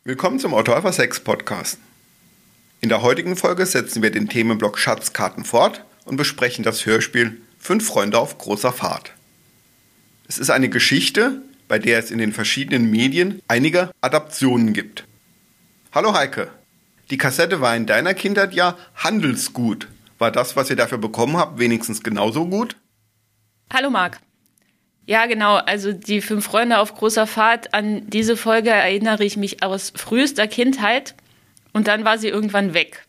Willkommen zum Autor Sex Podcast. In der heutigen Folge setzen wir den Themenblock Schatzkarten fort und besprechen das Hörspiel 5 Freunde auf großer Fahrt. Es ist eine Geschichte, bei der es in den verschiedenen Medien einige Adaptionen gibt. Hallo Heike, die Kassette war in deiner Kindheit ja Handelsgut. War das, was ihr dafür bekommen habt, wenigstens genauso gut? Hallo Marc. Ja, genau. Also die 5 Freunde auf großer Fahrt, an diese Folge erinnere ich mich aus frühester Kindheit und dann war sie irgendwann weg.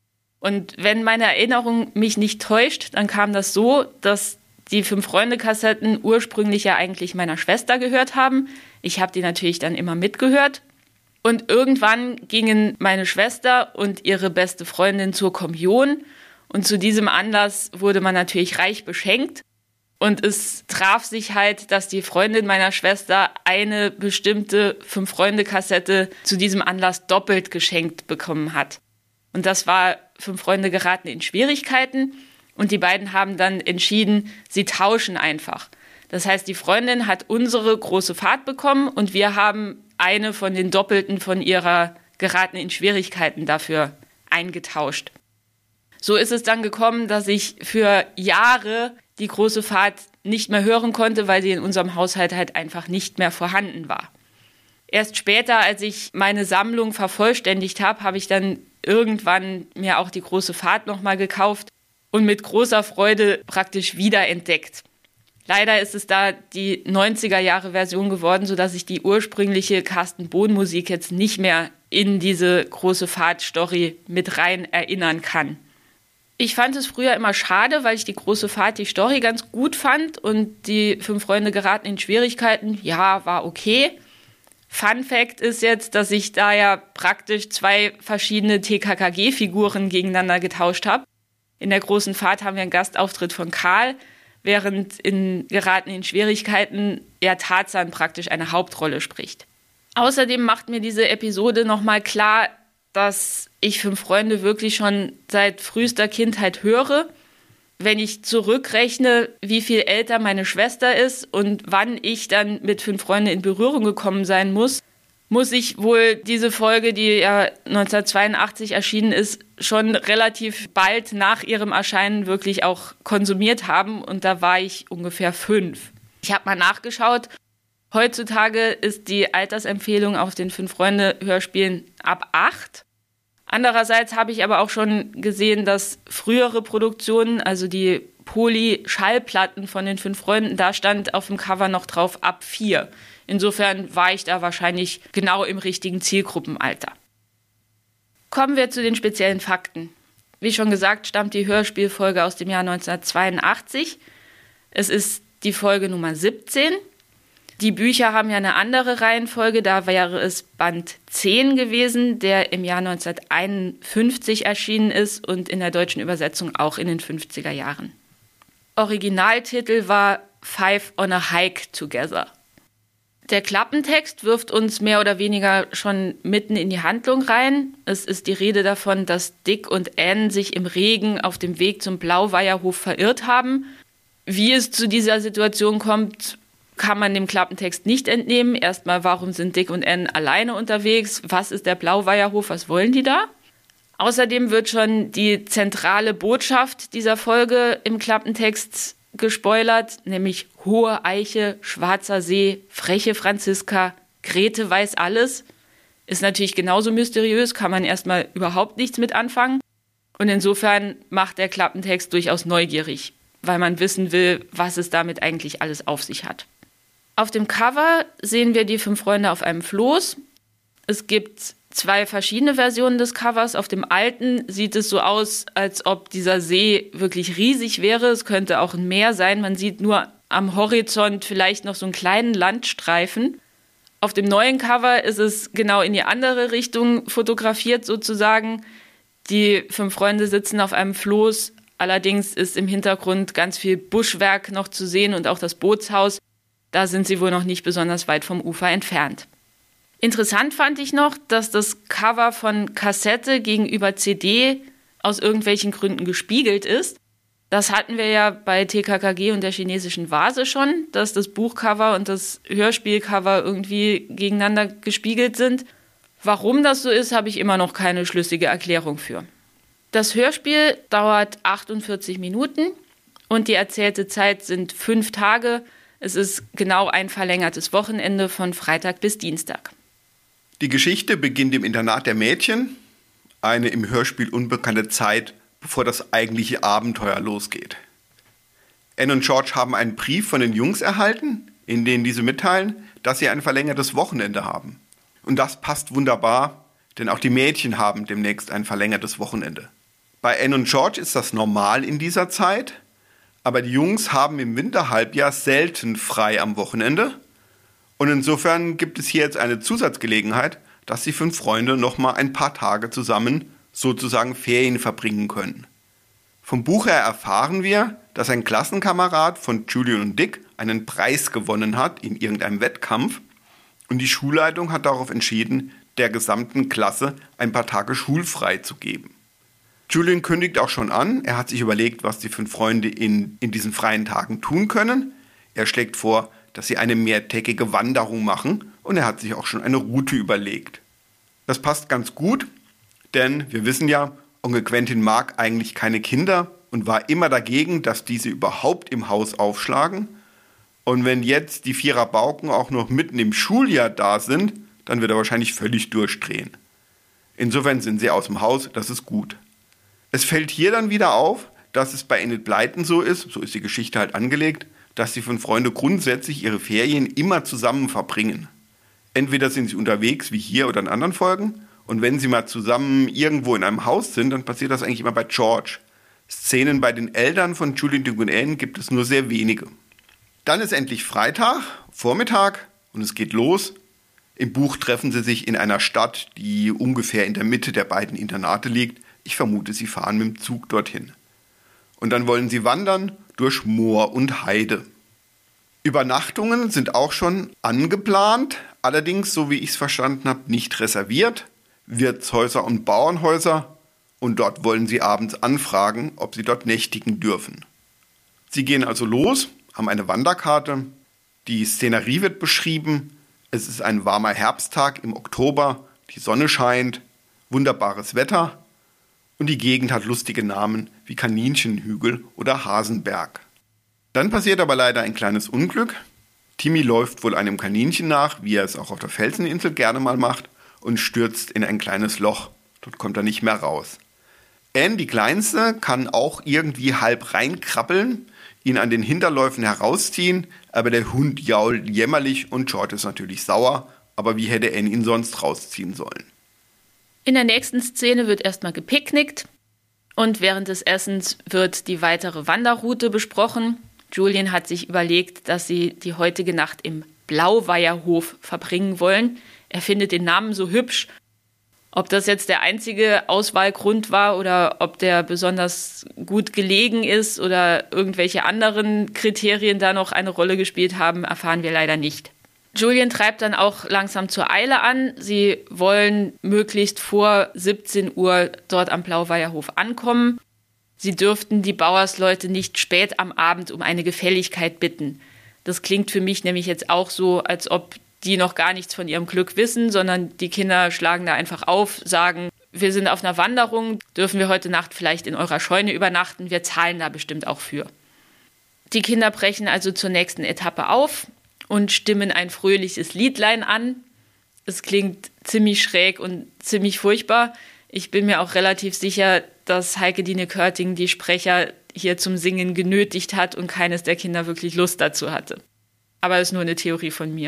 Und wenn meine Erinnerung mich nicht täuscht, dann kam das so, dass die 5 Freunde-Kassetten ursprünglich ja eigentlich meiner Schwester gehört haben. Ich habe die natürlich dann immer mitgehört. Und irgendwann gingen meine Schwester und ihre beste Freundin zur Kommunion. Und zu diesem Anlass wurde man natürlich reich beschenkt. Und es traf sich halt, dass die Freundin meiner Schwester eine bestimmte 5-Freunde-Kassette zu diesem Anlass doppelt geschenkt bekommen hat. Und das war 5 Freunde geraten in Schwierigkeiten. Und die beiden haben dann entschieden, sie tauschen einfach. Das heißt, die Freundin hat unsere große Fahrt bekommen und wir haben eine von den Doppelten von ihrer geraten in Schwierigkeiten dafür eingetauscht. So ist es dann gekommen, dass ich für Jahre die große Fahrt nicht mehr hören konnte, weil sie in unserem Haushalt halt einfach nicht mehr vorhanden war. Erst später, als ich meine Sammlung vervollständigt habe, habe ich dann irgendwann mir auch die große Fahrt nochmal gekauft und mit großer Freude praktisch wiederentdeckt. Leider ist es da die 90er-Jahre-Version geworden, sodass ich die ursprüngliche Carsten Bohn-Musik jetzt nicht mehr in diese große Fahrt-Story mit rein erinnern kann. Ich fand es früher immer schade, weil ich die große Fahrt, die Story ganz gut fand und die 5 Freunde geraten in Schwierigkeiten, ja, war okay. Fun Fact ist jetzt, dass ich da ja praktisch 2 verschiedene TKKG-Figuren gegeneinander getauscht habe. In der großen Fahrt haben wir einen Gastauftritt von Karl, während in geraten in Schwierigkeiten ja Tarzan praktisch eine Hauptrolle spricht. Außerdem macht mir diese Episode nochmal klar, dass ich 5 Freunde wirklich schon seit frühester Kindheit höre. Wenn ich zurückrechne, wie viel älter meine Schwester ist und wann ich dann mit 5 Freunde in Berührung gekommen sein muss ich wohl diese Folge, die ja 1982 erschienen ist, schon relativ bald nach ihrem Erscheinen wirklich auch konsumiert haben. Und da war ich ungefähr 5. Ich habe mal nachgeschaut. Heutzutage ist die Altersempfehlung auf den 5-Freunde-Hörspielen ab 8. Andererseits habe ich aber auch schon gesehen, dass frühere Produktionen, also die Poly-Schallplatten von den 5 Freunden, da stand auf dem Cover noch drauf ab 4. Insofern war ich da wahrscheinlich genau im richtigen Zielgruppenalter. Kommen wir zu den speziellen Fakten. Wie schon gesagt, stammt die Hörspielfolge aus dem Jahr 1982. Es ist die Folge Nummer 17. Die Bücher haben ja eine andere Reihenfolge, da wäre es Band 10 gewesen, der im Jahr 1951 erschienen ist und in der deutschen Übersetzung auch in den 50er Jahren. Originaltitel war 5 on a Hike Together. Der Klappentext wirft uns mehr oder weniger schon mitten in die Handlung rein. Es ist die Rede davon, dass Dick und Anne sich im Regen auf dem Weg zum Blauweierhof verirrt haben. Wie es zu dieser Situation kommt, kann man dem Klappentext nicht entnehmen. Erstmal, warum sind Dick und Anne alleine unterwegs? Was ist der Blauweierhof? Was wollen die da? Außerdem wird schon die zentrale Botschaft dieser Folge im Klappentext gespoilert, nämlich hohe Eiche, schwarzer See, freche Franziska, Grete weiß alles. Ist natürlich genauso mysteriös, kann man erstmal überhaupt nichts mit anfangen. Und insofern macht der Klappentext durchaus neugierig, weil man wissen will, was es damit eigentlich alles auf sich hat. Auf dem Cover sehen wir die 5 Freunde auf einem Floß. Es gibt 2 verschiedene Versionen des Covers. Auf dem alten sieht es so aus, als ob dieser See wirklich riesig wäre. Es könnte auch ein Meer sein. Man sieht nur am Horizont vielleicht noch so einen kleinen Landstreifen. Auf dem neuen Cover ist es genau in die andere Richtung fotografiert sozusagen. Die 5 Freunde sitzen auf einem Floß. Allerdings ist im Hintergrund ganz viel Buschwerk noch zu sehen und auch das Bootshaus. Da sind sie wohl noch nicht besonders weit vom Ufer entfernt. Interessant fand ich noch, dass das Cover von Kassette gegenüber CD aus irgendwelchen Gründen gespiegelt ist. Das hatten wir ja bei TKKG und der chinesischen Vase schon, dass das Buchcover und das Hörspielcover irgendwie gegeneinander gespiegelt sind. Warum das so ist, habe ich immer noch keine schlüssige Erklärung für. Das Hörspiel dauert 48 Minuten und die erzählte Zeit sind 5 Tage. Es ist genau ein verlängertes Wochenende von Freitag bis Dienstag. Die Geschichte beginnt im Internat der Mädchen, eine im Hörspiel unbekannte Zeit, bevor das eigentliche Abenteuer losgeht. Anne und George haben einen Brief von den Jungs erhalten, in denen diese mitteilen, dass sie ein verlängertes Wochenende haben. Und das passt wunderbar, denn auch die Mädchen haben demnächst ein verlängertes Wochenende. Bei Anne und George ist das normal in dieser Zeit, aber die Jungs haben im Winterhalbjahr selten frei am Wochenende. Und insofern gibt es hier jetzt eine Zusatzgelegenheit, dass die 5 Freunde noch mal ein paar Tage zusammen sozusagen Ferien verbringen können. Vom Buch her erfahren wir, dass ein Klassenkamerad von Julian und Dick einen Preis gewonnen hat in irgendeinem Wettkampf und die Schulleitung hat darauf entschieden, der gesamten Klasse ein paar Tage schulfrei zu geben. Julian kündigt auch schon an, er hat sich überlegt, was die 5 Freunde in diesen freien Tagen tun können. Er schlägt vor, dass sie eine mehrtägige Wanderung machen und er hat sich auch schon eine Route überlegt. Das passt ganz gut, denn wir wissen ja, Onkel Quentin mag eigentlich keine Kinder und war immer dagegen, dass diese überhaupt im Haus aufschlagen. Und wenn jetzt die 4 Rabauken auch noch mitten im Schuljahr da sind, dann wird er wahrscheinlich völlig durchdrehen. Insofern sind sie aus dem Haus, das ist gut. Es fällt hier dann wieder auf, dass es bei Enid Blyton so ist die Geschichte halt angelegt, dass die 5 Freunde grundsätzlich ihre Ferien immer zusammen verbringen. Entweder sind sie unterwegs, wie hier oder in anderen Folgen, und wenn sie mal zusammen irgendwo in einem Haus sind, dann passiert das eigentlich immer bei George. Szenen bei den Eltern von Julian, Dick und Anne gibt es nur sehr wenige. Dann ist endlich Freitag, Vormittag, und es geht los. Im Buch treffen sie sich in einer Stadt, die ungefähr in der Mitte der beiden Internate liegt. Ich vermute, sie fahren mit dem Zug dorthin. Und dann wollen sie wandern durch Moor und Heide. Übernachtungen sind auch schon angeplant, allerdings, so wie ich es verstanden habe, nicht reserviert. Wirtshäuser und Bauernhäuser. Und dort wollen sie abends anfragen, ob sie dort nächtigen dürfen. Sie gehen also los, haben eine Wanderkarte. Die Szenerie wird beschrieben. Es ist ein warmer Herbsttag im Oktober. Die Sonne scheint. Wunderbares Wetter. Und die Gegend hat lustige Namen wie Kaninchenhügel oder Hasenberg. Dann passiert aber leider ein kleines Unglück. Timmy läuft wohl einem Kaninchen nach, wie er es auch auf der Felseninsel gerne mal macht, und stürzt in ein kleines Loch. Dort kommt er nicht mehr raus. Anne, die Kleinste, kann auch irgendwie halb reinkrabbeln, ihn an den Hinterläufen herausziehen, aber der Hund jault jämmerlich und George ist natürlich sauer, aber wie hätte Anne ihn sonst rausziehen sollen? In der nächsten Szene wird erstmal gepicknickt und während des Essens wird die weitere Wanderroute besprochen. Julian hat sich überlegt, dass sie die heutige Nacht im Blauweierhof verbringen wollen. Er findet den Namen so hübsch. Ob das jetzt der einzige Auswahlgrund war oder ob der besonders gut gelegen ist oder irgendwelche anderen Kriterien da noch eine Rolle gespielt haben, erfahren wir leider nicht. Julian treibt dann auch langsam zur Eile an. Sie wollen möglichst vor 17 Uhr dort am Blauweierhof ankommen. Sie dürften die Bauersleute nicht spät am Abend um eine Gefälligkeit bitten. Das klingt für mich nämlich jetzt auch so, als ob die noch gar nichts von ihrem Glück wissen, sondern die Kinder schlagen da einfach auf, sagen, wir sind auf einer Wanderung, dürfen wir heute Nacht vielleicht in eurer Scheune übernachten, wir zahlen da bestimmt auch für. Die Kinder brechen also zur nächsten Etappe auf und stimmen ein fröhliches Liedlein an. Es klingt ziemlich schräg und ziemlich furchtbar. Ich bin mir auch relativ sicher, dass Heike-Dine Körting die Sprecher hier zum Singen genötigt hat und keines der Kinder wirklich Lust dazu hatte. Aber es ist nur eine Theorie von mir.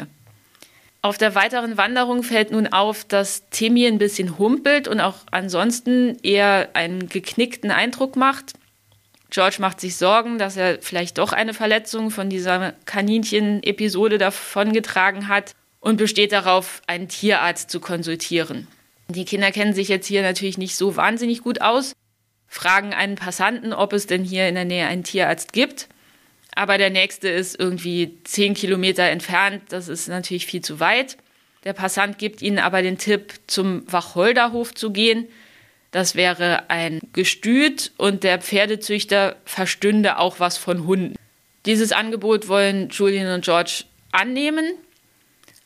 Auf der weiteren Wanderung fällt nun auf, dass Timmy ein bisschen humpelt und auch ansonsten eher einen geknickten Eindruck macht. George macht sich Sorgen, dass er vielleicht doch eine Verletzung von dieser Kaninchen-Episode davongetragen hat und besteht darauf, einen Tierarzt zu konsultieren. Die Kinder kennen sich jetzt hier natürlich nicht so wahnsinnig gut aus, fragen einen Passanten, ob es denn hier in der Nähe einen Tierarzt gibt. Aber der nächste ist irgendwie 10 Kilometer entfernt, das ist natürlich viel zu weit. Der Passant gibt ihnen aber den Tipp, zum Wacholderhof zu gehen. Das wäre ein Gestüt und der Pferdezüchter verstünde auch was von Hunden. Dieses Angebot wollen Julian und George annehmen.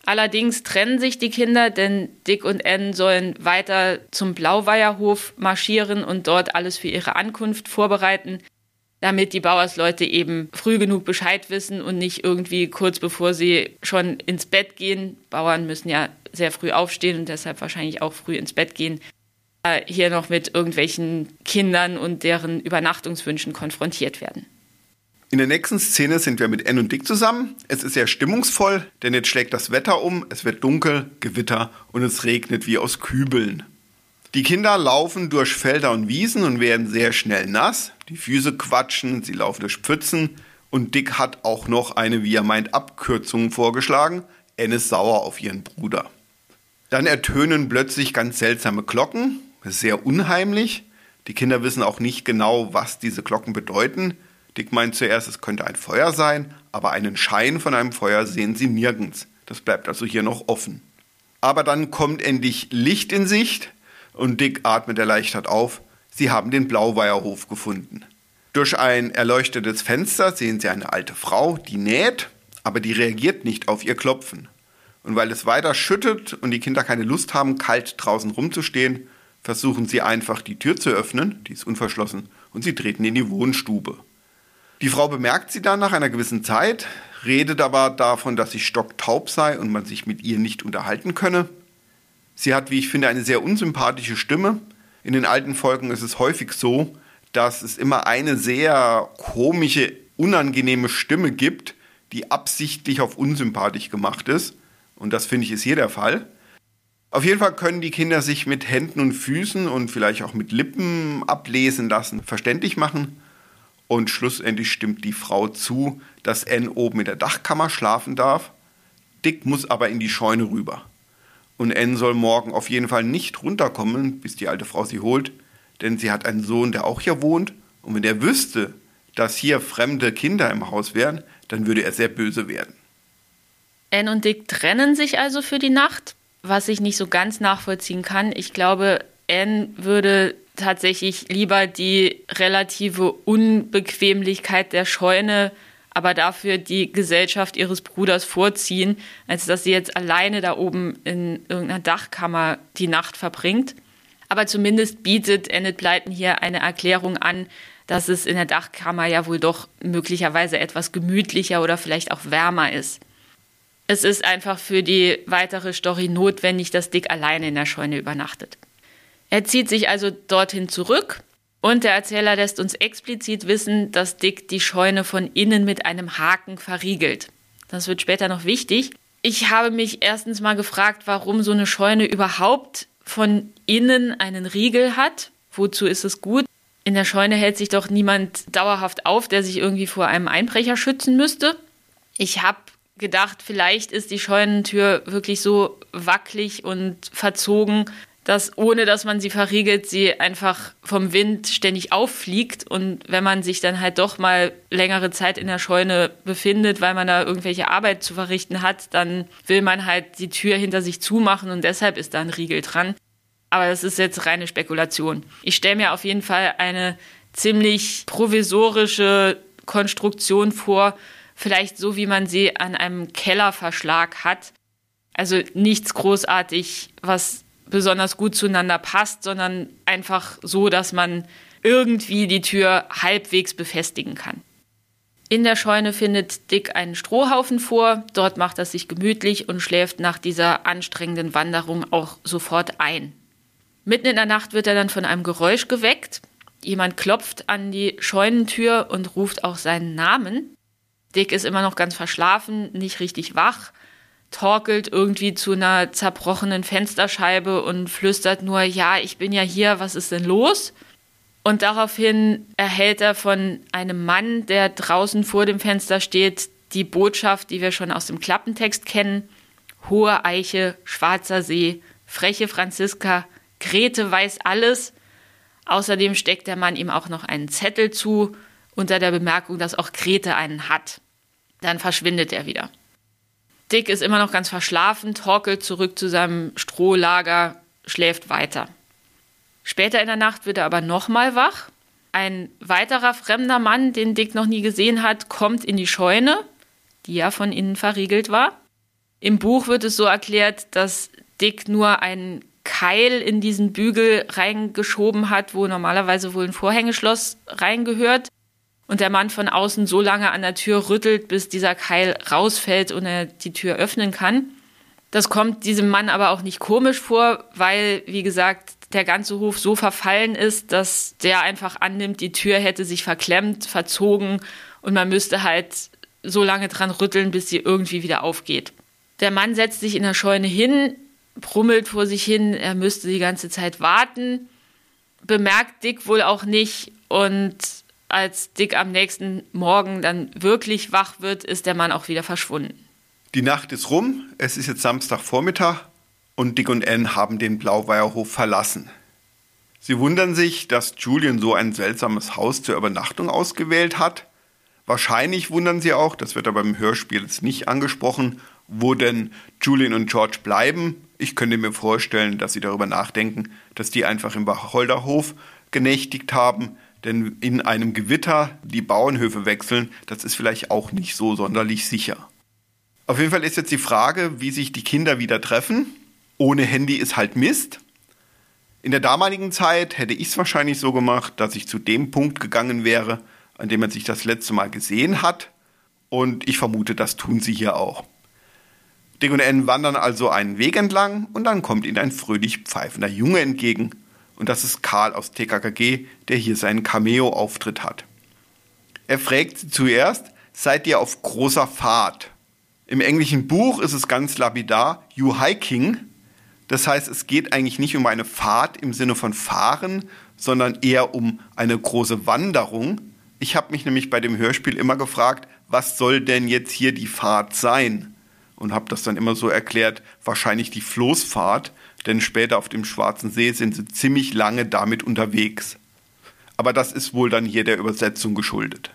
Allerdings trennen sich die Kinder, denn Dick und Ann sollen weiter zum Blauweierhof marschieren und dort alles für ihre Ankunft vorbereiten, damit die Bauersleute eben früh genug Bescheid wissen und nicht irgendwie kurz bevor sie schon ins Bett gehen, Bauern müssen ja sehr früh aufstehen und deshalb wahrscheinlich auch früh ins Bett gehen, hier noch mit irgendwelchen Kindern und deren Übernachtungswünschen konfrontiert werden. In der nächsten Szene sind wir mit Ann und Dick zusammen. Es ist sehr stimmungsvoll, denn jetzt schlägt das Wetter um, es wird dunkel, Gewitter und es regnet wie aus Kübeln. Die Kinder laufen durch Felder und Wiesen und werden sehr schnell nass. Die Füße quatschen, sie laufen durch Pfützen und Dick hat auch noch eine, wie er meint, Abkürzung vorgeschlagen. Ann ist sauer auf ihren Bruder. Dann ertönen plötzlich ganz seltsame Glocken, sehr unheimlich. Die Kinder wissen auch nicht genau, was diese Glocken bedeuten. Dick meint zuerst, es könnte ein Feuer sein, aber einen Schein von einem Feuer sehen sie nirgends. Das bleibt also hier noch offen. Aber dann kommt endlich Licht in Sicht und Dick atmet erleichtert auf. Sie haben den Blauweierhof gefunden. Durch ein erleuchtetes Fenster sehen sie eine alte Frau, die näht, aber die reagiert nicht auf ihr Klopfen. Und weil es weiter schüttet und die Kinder keine Lust haben, kalt draußen rumzustehen, versuchen sie einfach die Tür zu öffnen, die ist unverschlossen, und sie treten in die Wohnstube. Die Frau bemerkt sie dann nach einer gewissen Zeit, redet aber davon, dass sie stocktaub sei und man sich mit ihr nicht unterhalten könne. Sie hat, wie ich finde, eine sehr unsympathische Stimme. In den alten Folgen ist es häufig so, dass es immer eine sehr komische, unangenehme Stimme gibt, die absichtlich auf unsympathisch gemacht ist. Und das, finde ich, ist hier der Fall. Auf jeden Fall können die Kinder sich mit Händen und Füßen und vielleicht auch mit Lippen ablesen lassen, verständlich machen. Und schlussendlich stimmt die Frau zu, dass Ann oben in der Dachkammer schlafen darf. Dick muss aber in die Scheune rüber. Und Ann soll morgen auf jeden Fall nicht runterkommen, bis die alte Frau sie holt, denn sie hat einen Sohn, der auch hier wohnt. Und wenn er wüsste, dass hier fremde Kinder im Haus wären, dann würde er sehr böse werden. Ann und Dick trennen sich also für die Nacht, was ich nicht so ganz nachvollziehen kann. Ich glaube, Ann würde tatsächlich lieber die relative Unbequemlichkeit der Scheune, aber dafür die Gesellschaft ihres Bruders vorziehen, als dass sie jetzt alleine da oben in irgendeiner Dachkammer die Nacht verbringt. Aber zumindest bietet Enid Blyton hier eine Erklärung an, dass es in der Dachkammer ja wohl doch möglicherweise etwas gemütlicher oder vielleicht auch wärmer ist. Es ist einfach für die weitere Story notwendig, dass Dick alleine in der Scheune übernachtet. Er zieht sich also dorthin zurück und der Erzähler lässt uns explizit wissen, dass Dick die Scheune von innen mit einem Haken verriegelt. Das wird später noch wichtig. Ich habe mich erstens mal gefragt, warum so eine Scheune überhaupt von innen einen Riegel hat. Wozu ist es gut? In der Scheune hält sich doch niemand dauerhaft auf, der sich irgendwie vor einem Einbrecher schützen müsste. Ich habe gedacht, vielleicht ist die Scheunentür wirklich so wackelig und verzogen, dass ohne dass man sie verriegelt, sie einfach vom Wind ständig auffliegt. Und wenn man sich dann halt doch mal längere Zeit in der Scheune befindet, weil man da irgendwelche Arbeit zu verrichten hat, dann will man halt die Tür hinter sich zumachen und deshalb ist da ein Riegel dran. Aber das ist jetzt reine Spekulation. Ich stelle mir auf jeden Fall eine ziemlich provisorische Konstruktion vor, vielleicht so, wie man sie an einem Kellerverschlag hat. Also nichts großartig, was besonders gut zueinander passt, sondern einfach so, dass man irgendwie die Tür halbwegs befestigen kann. In der Scheune findet Dick einen Strohhaufen vor. Dort macht er sich gemütlich und schläft nach dieser anstrengenden Wanderung auch sofort ein. Mitten in der Nacht wird er dann von einem Geräusch geweckt. Jemand klopft an die Scheunentür und ruft auch seinen Namen. Dick ist immer noch ganz verschlafen, nicht richtig wach, torkelt irgendwie zu einer zerbrochenen Fensterscheibe und flüstert nur, ja, ich bin ja hier, was ist denn los? Und daraufhin erhält er von einem Mann, der draußen vor dem Fenster steht, die Botschaft, die wir schon aus dem Klappentext kennen: Hohe Eiche, schwarzer See, freche Franziska, Grete weiß alles. Außerdem steckt der Mann ihm auch noch einen Zettel zu, unter der Bemerkung, dass auch Grete einen hat. Dann verschwindet er wieder. Dick ist immer noch ganz verschlafen, torkelt zurück zu seinem Strohlager, schläft weiter. Später in der Nacht wird er aber nochmal wach. Ein weiterer fremder Mann, den Dick noch nie gesehen hat, kommt in die Scheune, die ja von innen verriegelt war. Im Buch wird es so erklärt, dass Dick nur einen Keil in diesen Bügel reingeschoben hat, wo normalerweise wohl ein Vorhängeschloss reingehört. Und der Mann von außen so lange an der Tür rüttelt, bis dieser Keil rausfällt und er die Tür öffnen kann. Das kommt diesem Mann aber auch nicht komisch vor, weil, wie gesagt, der ganze Hof so verfallen ist, dass der einfach annimmt, die Tür hätte sich verklemmt, verzogen und man müsste halt so lange dran rütteln, bis sie irgendwie wieder aufgeht. Der Mann setzt sich in der Scheune hin, brummelt vor sich hin, er müsste die ganze Zeit warten, bemerkt Dick wohl auch nicht und als Dick am nächsten Morgen dann wirklich wach wird, ist der Mann auch wieder verschwunden. Die Nacht ist rum, es ist jetzt Samstagvormittag und Dick und Anne haben den Blauweierhof verlassen. Sie wundern sich, dass Julian so ein seltsames Haus zur Übernachtung ausgewählt hat. Wahrscheinlich wundern sie auch, das wird aber im Hörspiel jetzt nicht angesprochen, wo denn Julian und George bleiben. Ich könnte mir vorstellen, dass sie darüber nachdenken, dass die einfach im Wacholderhof genächtigt haben, denn in einem Gewitter die Bauernhöfe wechseln, das ist vielleicht auch nicht so sonderlich sicher. Auf jeden Fall ist jetzt die Frage, wie sich die Kinder wieder treffen. Ohne Handy ist halt Mist. In der damaligen Zeit hätte ich es wahrscheinlich so gemacht, dass ich zu dem Punkt gegangen wäre, an dem man sich das letzte Mal gesehen hat. Und ich vermute, das tun sie hier auch. Dick und Anne wandern also einen Weg entlang und dann kommt ihnen ein fröhlich pfeifender Junge entgegen. Und das ist Karl aus TKKG, der hier seinen Cameo-Auftritt hat. Er fragt sie zuerst, seid ihr auf großer Fahrt? Im englischen Buch ist es ganz lapidar, you hiking. Das heißt, es geht eigentlich nicht um eine Fahrt im Sinne von fahren, sondern eher um eine große Wanderung. Ich habe mich nämlich bei dem Hörspiel immer gefragt, was soll denn jetzt hier die Fahrt sein? Und habe das dann immer so erklärt, wahrscheinlich die Floßfahrt, denn später auf dem Schwarzen See sind sie ziemlich lange damit unterwegs. Aber das ist wohl dann hier der Übersetzung geschuldet.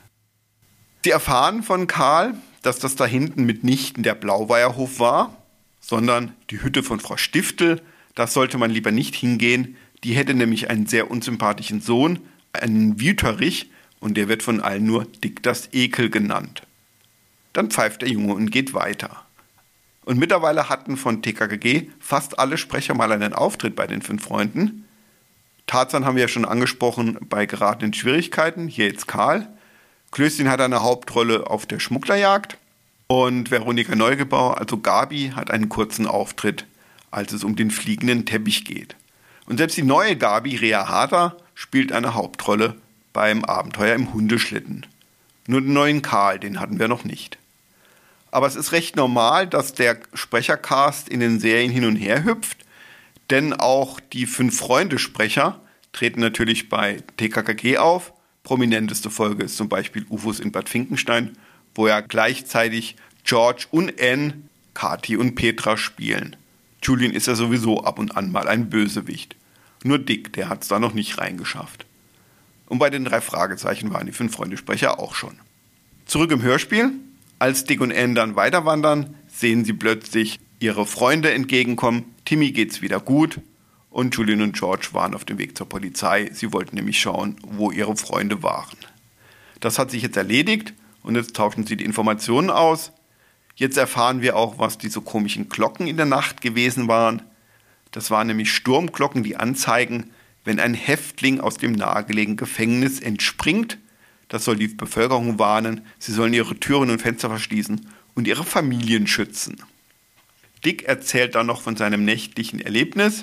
Sie erfahren von Karl, dass das da hinten mitnichten der Blauweierhof war, sondern die Hütte von Frau Stiftel. Da sollte man lieber nicht hingehen. Die hätte nämlich einen sehr unsympathischen Sohn, einen Wüterich, und der wird von allen nur Dick das Ekel genannt. Dann pfeift der Junge und geht weiter. Und mittlerweile hatten von TKKG fast alle Sprecher mal einen Auftritt bei den 5 Freunden. Tarzan haben wir ja schon angesprochen bei geratenen Schwierigkeiten, hier jetzt Karl. Klößchen hat eine Hauptrolle auf der Schmugglerjagd und Veronika Neugebauer, also Gabi, hat einen kurzen Auftritt, als es um den fliegenden Teppich geht. Und selbst die neue Gabi, Rea Harter, spielt eine Hauptrolle beim Abenteuer im Hundeschlitten. Nur den neuen Karl, den hatten wir noch nicht. Aber es ist recht normal, dass der Sprechercast in den Serien hin und her hüpft, denn auch die 5-Freunde-Sprecher treten natürlich bei TKKG auf. Prominenteste Folge ist zum Beispiel UFOs in Bad Finkenstein, wo ja gleichzeitig George und Anne, Kathi und Petra spielen. Julian ist ja sowieso ab und an mal ein Bösewicht. Nur Dick, der hat es da noch nicht reingeschafft. Und bei den 3 Fragezeichen waren die 5-Freunde-Sprecher auch schon. Zurück im Hörspiel. Als Dick und Anne dann weiter wandern, sehen sie plötzlich ihre Freunde entgegenkommen. Timmy geht's wieder gut. Und Julian und George waren auf dem Weg zur Polizei. Sie wollten nämlich schauen, wo ihre Freunde waren. Das hat sich jetzt erledigt und jetzt tauschen sie die Informationen aus. Jetzt erfahren wir auch, was diese komischen Glocken in der Nacht gewesen waren. Das waren nämlich Sturmglocken, die anzeigen, wenn ein Häftling aus dem nahegelegenen Gefängnis entspringt. Das soll die Bevölkerung warnen, sie sollen ihre Türen und Fenster verschließen und ihre Familien schützen. Dick erzählt dann noch von seinem nächtlichen Erlebnis.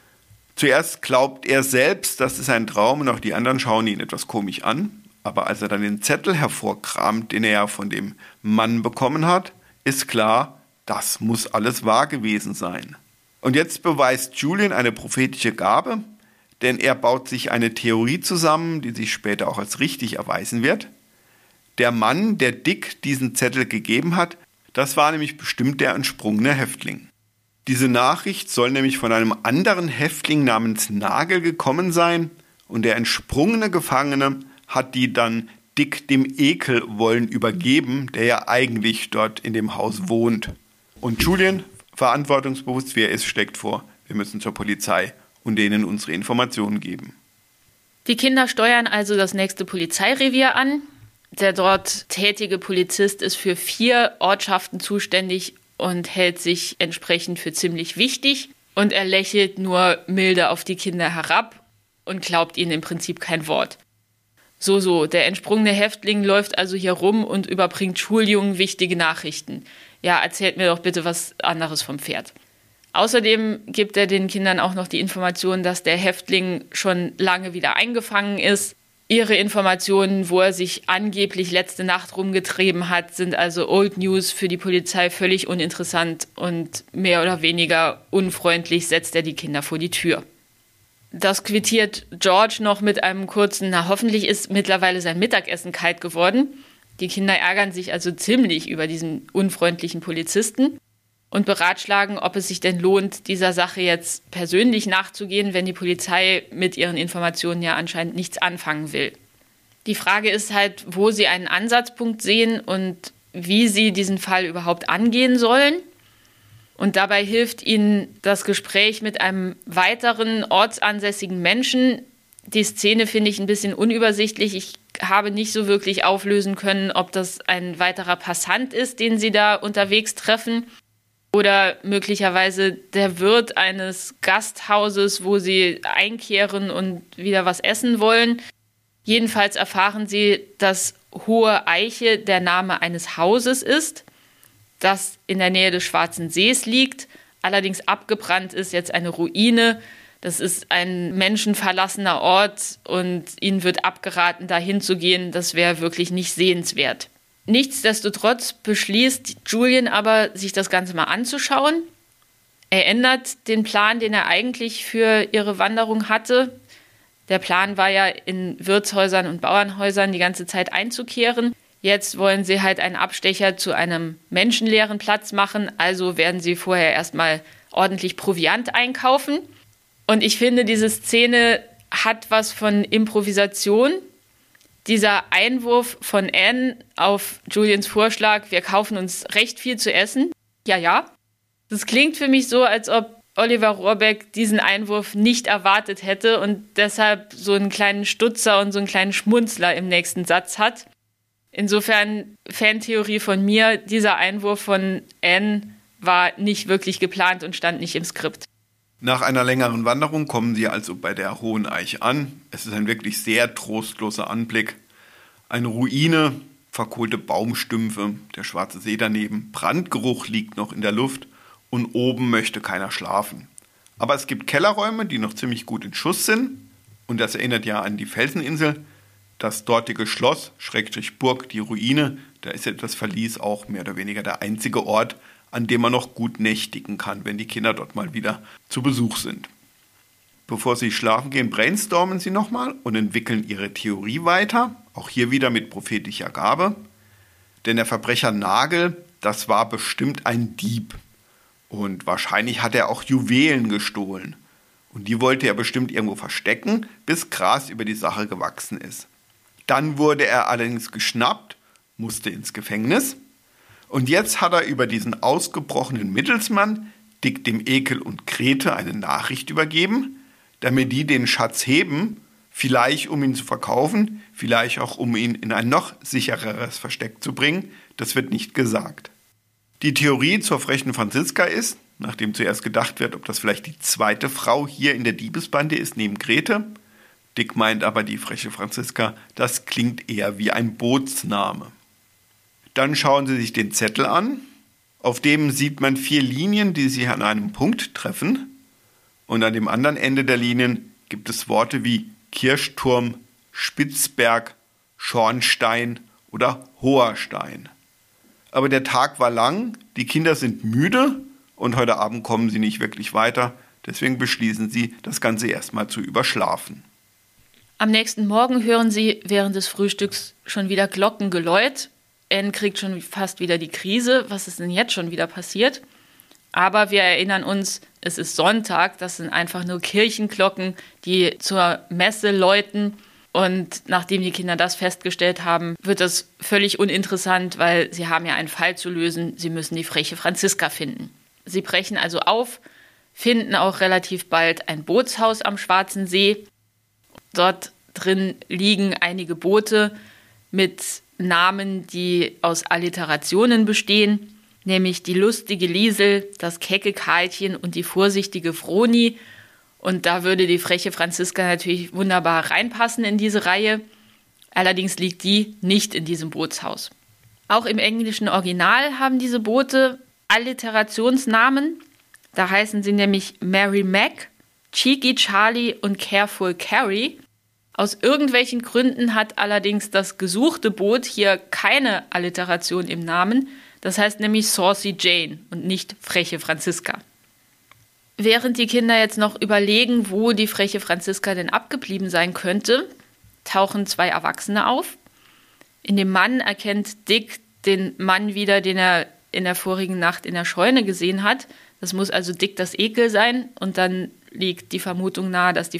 Zuerst glaubt er selbst, das ist ein Traum und auch die anderen schauen ihn etwas komisch an. Aber als er dann den Zettel hervorkramt, den er von dem Mann bekommen hat, ist klar, das muss alles wahr gewesen sein. Und jetzt beweist Julian eine prophetische Gabe, denn er baut sich eine Theorie zusammen, die sich später auch als richtig erweisen wird. Der Mann, der Dick diesen Zettel gegeben hat, das war nämlich bestimmt der entsprungene Häftling. Diese Nachricht soll nämlich von einem anderen Häftling namens Nagel gekommen sein und der entsprungene Gefangene hat die dann Dick dem Ekelwollen übergeben, der ja eigentlich dort in dem Haus wohnt. Und Julian, verantwortungsbewusst wie er ist, steckt vor, wir müssen zur Polizei und denen unsere Informationen geben. Die Kinder steuern also das nächste Polizeirevier an. Der dort tätige Polizist ist für 4 Ortschaften zuständig und hält sich entsprechend für ziemlich wichtig. Und er lächelt nur milde auf die Kinder herab und glaubt ihnen im Prinzip kein Wort. So, der entsprungene Häftling läuft also hier rum und überbringt Schuljungen wichtige Nachrichten. Ja, erzählt mir doch bitte was anderes vom Pferd. Außerdem gibt er den Kindern auch noch die Information, dass der Häftling schon lange wieder eingefangen ist. Ihre Informationen, wo er sich angeblich letzte Nacht rumgetrieben hat, sind also Old News, für die Polizei völlig uninteressant und mehr oder weniger unfreundlich setzt er die Kinder vor die Tür. Das quittiert George noch mit einem kurzen, hoffentlich ist mittlerweile sein Mittagessen kalt geworden. Die Kinder ärgern sich also ziemlich über diesen unfreundlichen Polizisten und beratschlagen, ob es sich denn lohnt, dieser Sache jetzt persönlich nachzugehen, wenn die Polizei mit ihren Informationen ja anscheinend nichts anfangen will. Die Frage ist halt, wo sie einen Ansatzpunkt sehen und wie sie diesen Fall überhaupt angehen sollen. Und dabei hilft ihnen das Gespräch mit einem weiteren ortsansässigen Menschen. Die Szene finde ich ein bisschen unübersichtlich. Ich habe nicht so wirklich auflösen können, ob das ein weiterer Passant ist, den sie da unterwegs treffen, oder möglicherweise der Wirt eines Gasthauses, wo sie einkehren und wieder was essen wollen. Jedenfalls erfahren sie, dass Hohe Eiche der Name eines Hauses ist, das in der Nähe des Schwarzen Sees liegt, allerdings abgebrannt ist, jetzt eine Ruine. Das ist ein menschenverlassener Ort und ihnen wird abgeraten, dahin zu gehen. Das wäre wirklich nicht sehenswert. Nichtsdestotrotz beschließt Julian aber, sich das Ganze mal anzuschauen. Er ändert den Plan, den er eigentlich für ihre Wanderung hatte. Der Plan war ja, in Wirtshäusern und Bauernhäusern die ganze Zeit einzukehren. Jetzt wollen sie halt einen Abstecher zu einem menschenleeren Platz machen, also werden sie vorher erstmal ordentlich Proviant einkaufen. Und ich finde, diese Szene hat was von Improvisation. Dieser Einwurf von Anne auf Julians Vorschlag, wir kaufen uns recht viel zu essen. Ja. Das klingt für mich so, als ob Oliver Rohrbeck diesen Einwurf nicht erwartet hätte und deshalb so einen kleinen Stutzer und so einen kleinen Schmunzler im nächsten Satz hat. Insofern, Fantheorie von mir, dieser Einwurf von Anne war nicht wirklich geplant und stand nicht im Skript. Nach einer längeren Wanderung kommen sie also bei der Hohen Eiche an. Es ist ein wirklich sehr trostloser Anblick. Eine Ruine, verkohlte Baumstümpfe, der Schwarze See daneben, Brandgeruch liegt noch in der Luft und oben möchte keiner schlafen. Aber es gibt Kellerräume, die noch ziemlich gut in Schuss sind und das erinnert ja an die Felseninsel. Das dortige Schloss, Burg, die Ruine, da ist ja das Verlies auch mehr oder weniger der einzige Ort, an dem man noch gut nächtigen kann, wenn die Kinder dort mal wieder zu Besuch sind. Bevor sie schlafen gehen, brainstormen sie nochmal und entwickeln ihre Theorie weiter, auch hier wieder mit prophetischer Gabe. Denn der Verbrecher Nagel, das war bestimmt ein Dieb. Und wahrscheinlich hat er auch Juwelen gestohlen. Und die wollte er bestimmt irgendwo verstecken, bis Gras über die Sache gewachsen ist. Dann wurde er allerdings geschnappt, musste ins Gefängnis. Und jetzt hat er über diesen ausgebrochenen Mittelsmann Dick dem Ekel und Grete eine Nachricht übergeben, damit die den Schatz heben, vielleicht um ihn zu verkaufen, vielleicht auch um ihn in ein noch sichereres Versteck zu bringen. Das wird nicht gesagt. Die Theorie zur frechen Franziska ist, nachdem zuerst gedacht wird, ob das vielleicht die zweite Frau hier in der Diebesbande ist, neben Grete. Dick meint aber, die freche Franziska, das klingt eher wie ein Bootsname. Dann schauen Sie sich den Zettel an. Auf dem sieht man 4 Linien, die sich an einem Punkt treffen. Und an dem anderen Ende der Linien gibt es Worte wie Kirchturm, Spitzberg, Schornstein oder Hoher Stein. Aber der Tag war lang, die Kinder sind müde und heute Abend kommen sie nicht wirklich weiter. Deswegen beschließen sie, das Ganze erstmal zu überschlafen. Am nächsten Morgen hören sie während des Frühstücks schon wieder Glockengeläut. Anne kriegt schon fast wieder die Krise. Was ist denn jetzt schon wieder passiert? Aber wir erinnern uns, es ist Sonntag, das sind einfach nur Kirchenglocken, die zur Messe läuten. Und nachdem die Kinder das festgestellt haben, wird das völlig uninteressant, weil sie haben ja einen Fall zu lösen. Sie müssen die freche Franziska finden. Sie brechen also auf, finden auch relativ bald ein Bootshaus am Schwarzen See. Dort drin liegen einige Boote mit Namen, die aus Alliterationen bestehen. nämlich die lustige Liesel, das kecke Karlchen und die vorsichtige Froni. Und da würde die freche Franziska natürlich wunderbar reinpassen in diese Reihe. Allerdings liegt die nicht in diesem Bootshaus. Auch im englischen Original haben diese Boote Alliterationsnamen. Da heißen sie nämlich Mary Mac, Cheeky Charlie und Careful Carrie. Aus irgendwelchen Gründen hat allerdings das gesuchte Boot hier keine Alliteration im Namen. Das heißt nämlich Saucy Jane und nicht freche Franziska. Während die Kinder jetzt noch überlegen, wo die freche Franziska denn abgeblieben sein könnte, tauchen 2 Erwachsene auf. In dem Mann erkennt Dick den Mann wieder, den er in der vorigen Nacht in der Scheune gesehen hat. Das muss also Dick das Ekel sein. Und dann liegt die Vermutung nahe, dass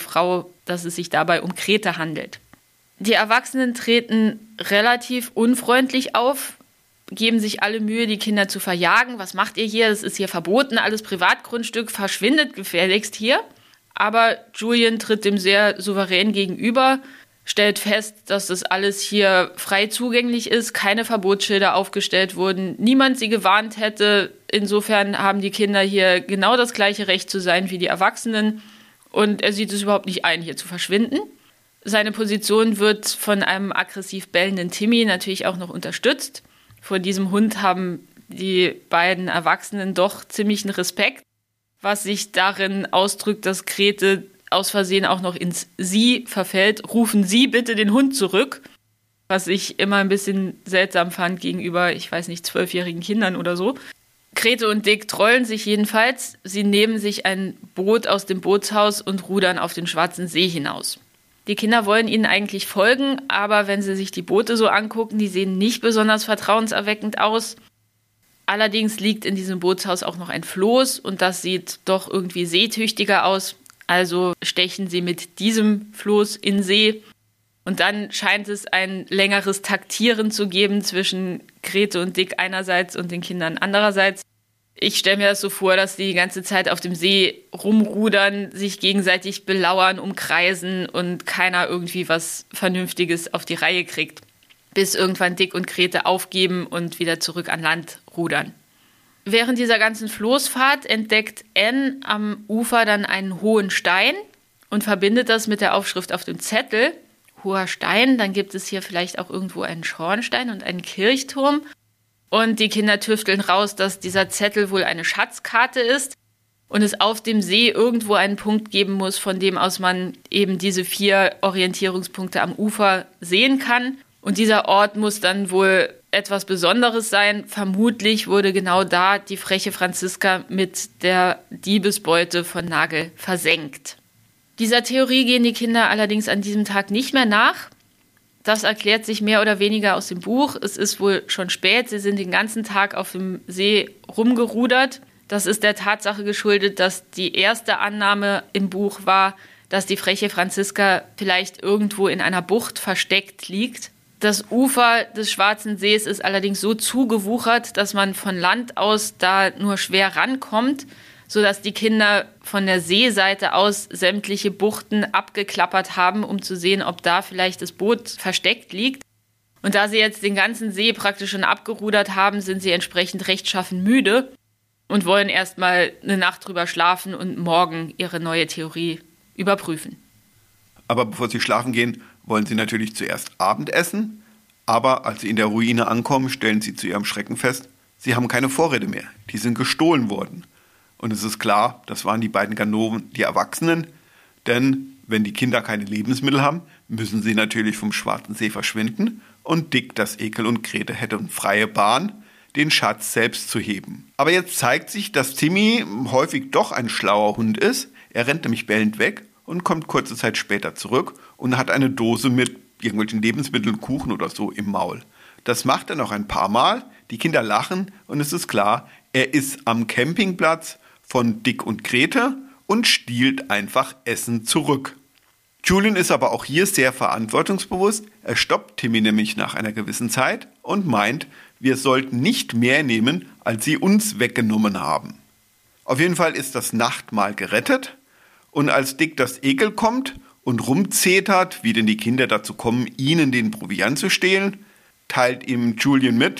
es sich dabei um Grete handelt. Die Erwachsenen treten relativ unfreundlich auf, geben sich alle Mühe, die Kinder zu verjagen. Was macht ihr hier? Das ist hier verboten, alles Privatgrundstück, verschwindet gefälligst hier. Aber Julian tritt dem sehr souverän gegenüber, stellt fest, dass das alles hier frei zugänglich ist, keine Verbotsschilder aufgestellt wurden, niemand sie gewarnt hätte. Insofern haben die Kinder hier genau das gleiche Recht zu sein wie die Erwachsenen. Und er sieht es überhaupt nicht ein, hier zu verschwinden. Seine Position wird von einem aggressiv bellenden Timmy natürlich auch noch unterstützt. Vor diesem Hund haben die beiden Erwachsenen doch ziemlichen Respekt, was sich darin ausdrückt, dass Grete aus Versehen auch noch ins Sie verfällt. Rufen Sie bitte den Hund zurück, was ich immer ein bisschen seltsam fand gegenüber, 12-jährigen Kindern oder so. Grete und Dick trollen sich jedenfalls. Sie nehmen sich ein Boot aus dem Bootshaus und rudern auf den Schwarzen See hinaus. Die Kinder wollen ihnen eigentlich folgen, aber wenn sie sich die Boote so angucken, die sehen nicht besonders vertrauenserweckend aus. Allerdings liegt in diesem Bootshaus auch noch ein Floß und das sieht doch irgendwie seetüchtiger aus. Also stechen sie mit diesem Floß in See. Und dann scheint es ein längeres Taktieren zu geben zwischen Grete und Dick einerseits und den Kindern andererseits. Ich stelle mir das so vor, dass die ganze Zeit auf dem See rumrudern, sich gegenseitig belauern, umkreisen und keiner irgendwie was Vernünftiges auf die Reihe kriegt. Bis irgendwann Dick und Grete aufgeben und wieder zurück an Land rudern. Während dieser ganzen Floßfahrt entdeckt Anne am Ufer dann einen hohen Stein und verbindet das mit der Aufschrift auf dem Zettel. Hoher Stein, dann gibt es hier vielleicht auch irgendwo einen Schornstein und einen Kirchturm. Und die Kinder tüfteln raus, dass dieser Zettel wohl eine Schatzkarte ist und es auf dem See irgendwo einen Punkt geben muss, von dem aus man eben diese 4 Orientierungspunkte am Ufer sehen kann. Und dieser Ort muss dann wohl etwas Besonderes sein. Vermutlich wurde genau da die freche Franziska mit der Diebesbeute von Nagel versenkt. Dieser Theorie gehen die Kinder allerdings an diesem Tag nicht mehr nach. Das erklärt sich mehr oder weniger aus dem Buch. Es ist wohl schon spät. Sie sind den ganzen Tag auf dem See rumgerudert. Das ist der Tatsache geschuldet, dass die erste Annahme im Buch war, dass die freche Franziska vielleicht irgendwo in einer Bucht versteckt liegt. Das Ufer des Schwarzen Sees ist allerdings so zugewuchert, dass man von Land aus da nur schwer rankommt, sodass die Kinder von der Seeseite aus sämtliche Buchten abgeklappert haben, um zu sehen, ob da vielleicht das Boot versteckt liegt. Und da sie jetzt den ganzen See praktisch schon abgerudert haben, sind sie entsprechend rechtschaffen müde und wollen erstmal eine Nacht drüber schlafen und morgen ihre neue Theorie überprüfen. Aber bevor sie schlafen gehen, wollen sie natürlich zuerst Abendessen. Aber als sie in der Ruine ankommen, stellen sie zu ihrem Schrecken fest, sie haben keine Vorräte mehr. Die sind gestohlen worden. Und es ist klar, das waren die beiden Ganoven, die Erwachsenen. Denn wenn die Kinder keine Lebensmittel haben, müssen sie natürlich vom Schwarzen See verschwinden. Und Dick, das Ekel und Grete hätten freie Bahn, den Schatz selbst zu heben. Aber jetzt zeigt sich, dass Timmy häufig doch ein schlauer Hund ist. Er rennt nämlich bellend weg und kommt kurze Zeit später zurück und hat eine Dose mit irgendwelchen Lebensmitteln, Kuchen oder so im Maul. Das macht er noch ein paar Mal. Die Kinder lachen und es ist klar, er ist am Campingplatz von Dick und Grete und stiehlt einfach Essen zurück. Julian ist aber auch hier sehr verantwortungsbewusst. Er stoppt Timmy nämlich nach einer gewissen Zeit und meint, wir sollten nicht mehr nehmen, als sie uns weggenommen haben. Auf jeden Fall ist das Nachtmahl gerettet und als Dick das Ekel kommt und rumzetert, wie denn die Kinder dazu kommen, ihnen den Proviant zu stehlen, teilt ihm Julian mit,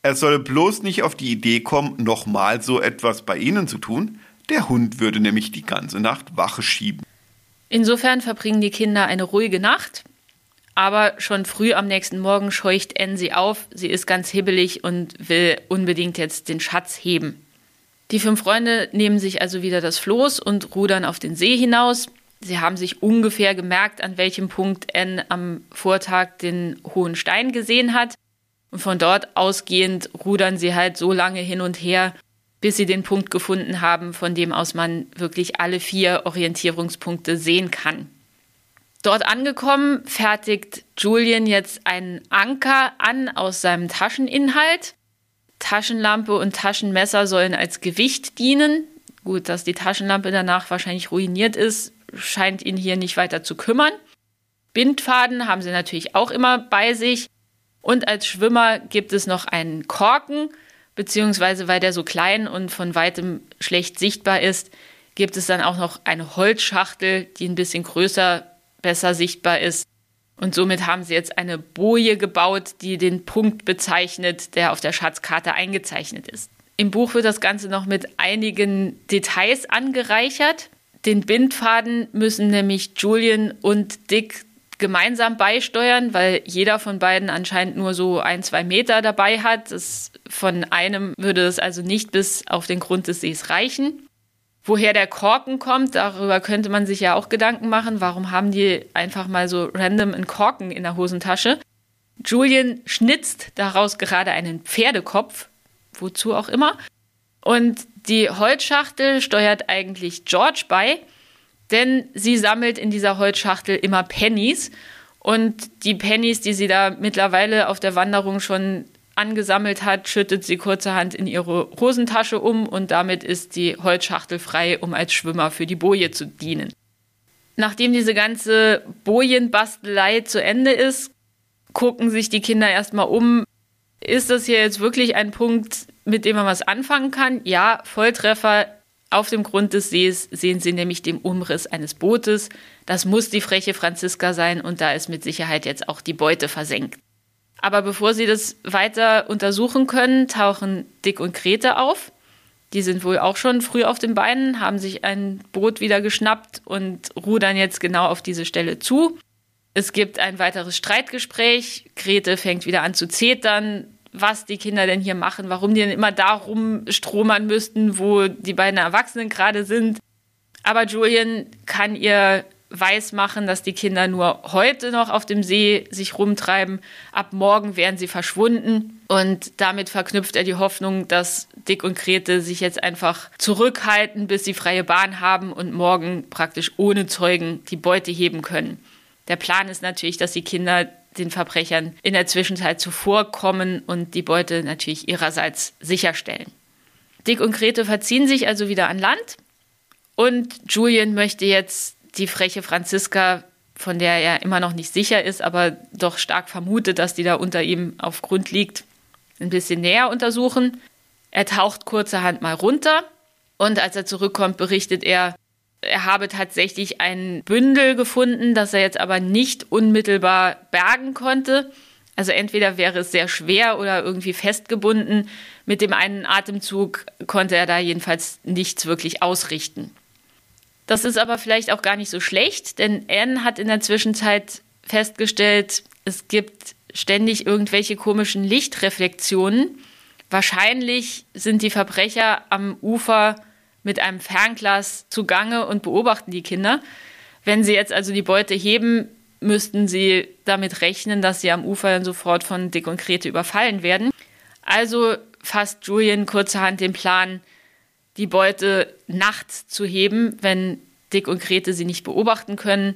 Er solle bloß nicht auf die Idee kommen, nochmal so etwas bei ihnen zu tun. Der Hund würde nämlich die ganze Nacht Wache schieben. Insofern verbringen die Kinder eine ruhige Nacht, aber schon früh am nächsten Morgen scheucht Anne sie auf. Sie ist ganz hibbelig und will unbedingt jetzt den Schatz heben. Die 5 Freunde nehmen sich also wieder das Floß und rudern auf den See hinaus. Sie haben sich ungefähr gemerkt, an welchem Punkt Anne am Vortag den hohen Stein gesehen hat. Und von dort ausgehend rudern sie halt so lange hin und her, bis sie den Punkt gefunden haben, von dem aus man wirklich alle 4 Orientierungspunkte sehen kann. Dort angekommen, fertigt Julian jetzt einen Anker an aus seinem Tascheninhalt. Taschenlampe und Taschenmesser sollen als Gewicht dienen. Gut, dass die Taschenlampe danach wahrscheinlich ruiniert ist, scheint ihn hier nicht weiter zu kümmern. Bindfaden haben sie natürlich auch immer bei sich. Und als Schwimmer gibt es noch einen Korken, beziehungsweise weil der so klein und von weitem schlecht sichtbar ist, gibt es dann auch noch eine Holzschachtel, die ein bisschen größer, besser sichtbar ist. Und somit haben sie jetzt eine Boje gebaut, die den Punkt bezeichnet, der auf der Schatzkarte eingezeichnet ist. Im Buch wird das Ganze noch mit einigen Details angereichert. Den Bindfaden müssen nämlich Julian und Dick gemeinsam beisteuern, weil jeder von beiden anscheinend nur so 1-2 Meter dabei hat. Von einem würde es also nicht bis auf den Grund des Sees reichen. Woher der Korken kommt, darüber könnte man sich ja auch Gedanken machen. Warum haben die einfach mal so random einen Korken in der Hosentasche? Julian schnitzt daraus gerade einen Pferdekopf, wozu auch immer. Und die Holzschachtel steuert eigentlich George bei, denn sie sammelt in dieser Holzschachtel immer Pennies. Und die Pennies, die sie da mittlerweile auf der Wanderung schon angesammelt hat, schüttet sie kurzerhand in ihre Hosentasche um und damit ist die Holzschachtel frei, um als Schwimmer für die Boje zu dienen. Nachdem diese ganze Bojenbastelei zu Ende ist, gucken sich die Kinder erstmal um. Ist das hier jetzt wirklich ein Punkt, mit dem man was anfangen kann? Ja, Volltreffer. Auf dem Grund des Sees sehen sie nämlich den Umriss eines Bootes. Das muss die freche Franziska sein und da ist mit Sicherheit jetzt auch die Beute versenkt. Aber bevor sie das weiter untersuchen können, tauchen Dick und Grete auf. Die sind wohl auch schon früh auf den Beinen, haben sich ein Boot wieder geschnappt und rudern jetzt genau auf diese Stelle zu. Es gibt ein weiteres Streitgespräch. Grete fängt wieder an zu zetern, was die Kinder denn hier machen, warum die denn immer da rumstromern müssten, wo die beiden Erwachsenen gerade sind. Aber Julian kann ihr weismachen, dass die Kinder nur heute noch auf dem See sich rumtreiben. Ab morgen wären sie verschwunden. Und damit verknüpft er die Hoffnung, dass Dick und Grete sich jetzt einfach zurückhalten, bis sie freie Bahn haben und morgen praktisch ohne Zeugen die Beute heben können. Der Plan ist natürlich, dass die Kinder den Verbrechern in der Zwischenzeit zuvorkommen und die Beute natürlich ihrerseits sicherstellen. Dick und Grete verziehen sich also wieder an Land und Julian möchte jetzt die freche Franziska, von der er immer noch nicht sicher ist, aber doch stark vermutet, dass die da unter ihm auf Grund liegt, ein bisschen näher untersuchen. Er taucht kurzerhand mal runter und als er zurückkommt, berichtet er habe tatsächlich ein Bündel gefunden, das er jetzt aber nicht unmittelbar bergen konnte. Also entweder wäre es sehr schwer oder irgendwie festgebunden. Mit dem einen Atemzug konnte er da jedenfalls nichts wirklich ausrichten. Das ist aber vielleicht auch gar nicht so schlecht, denn Anne hat in der Zwischenzeit festgestellt, es gibt ständig irgendwelche komischen Lichtreflexionen. Wahrscheinlich sind die Verbrecher am Ufer mit einem Fernglas zugange und beobachten die Kinder. Wenn sie jetzt also die Beute heben, müssten sie damit rechnen, dass sie am Ufer dann sofort von Dick und Grete überfallen werden. Also fasst Julian kurzerhand den Plan, die Beute nachts zu heben, wenn Dick und Grete sie nicht beobachten können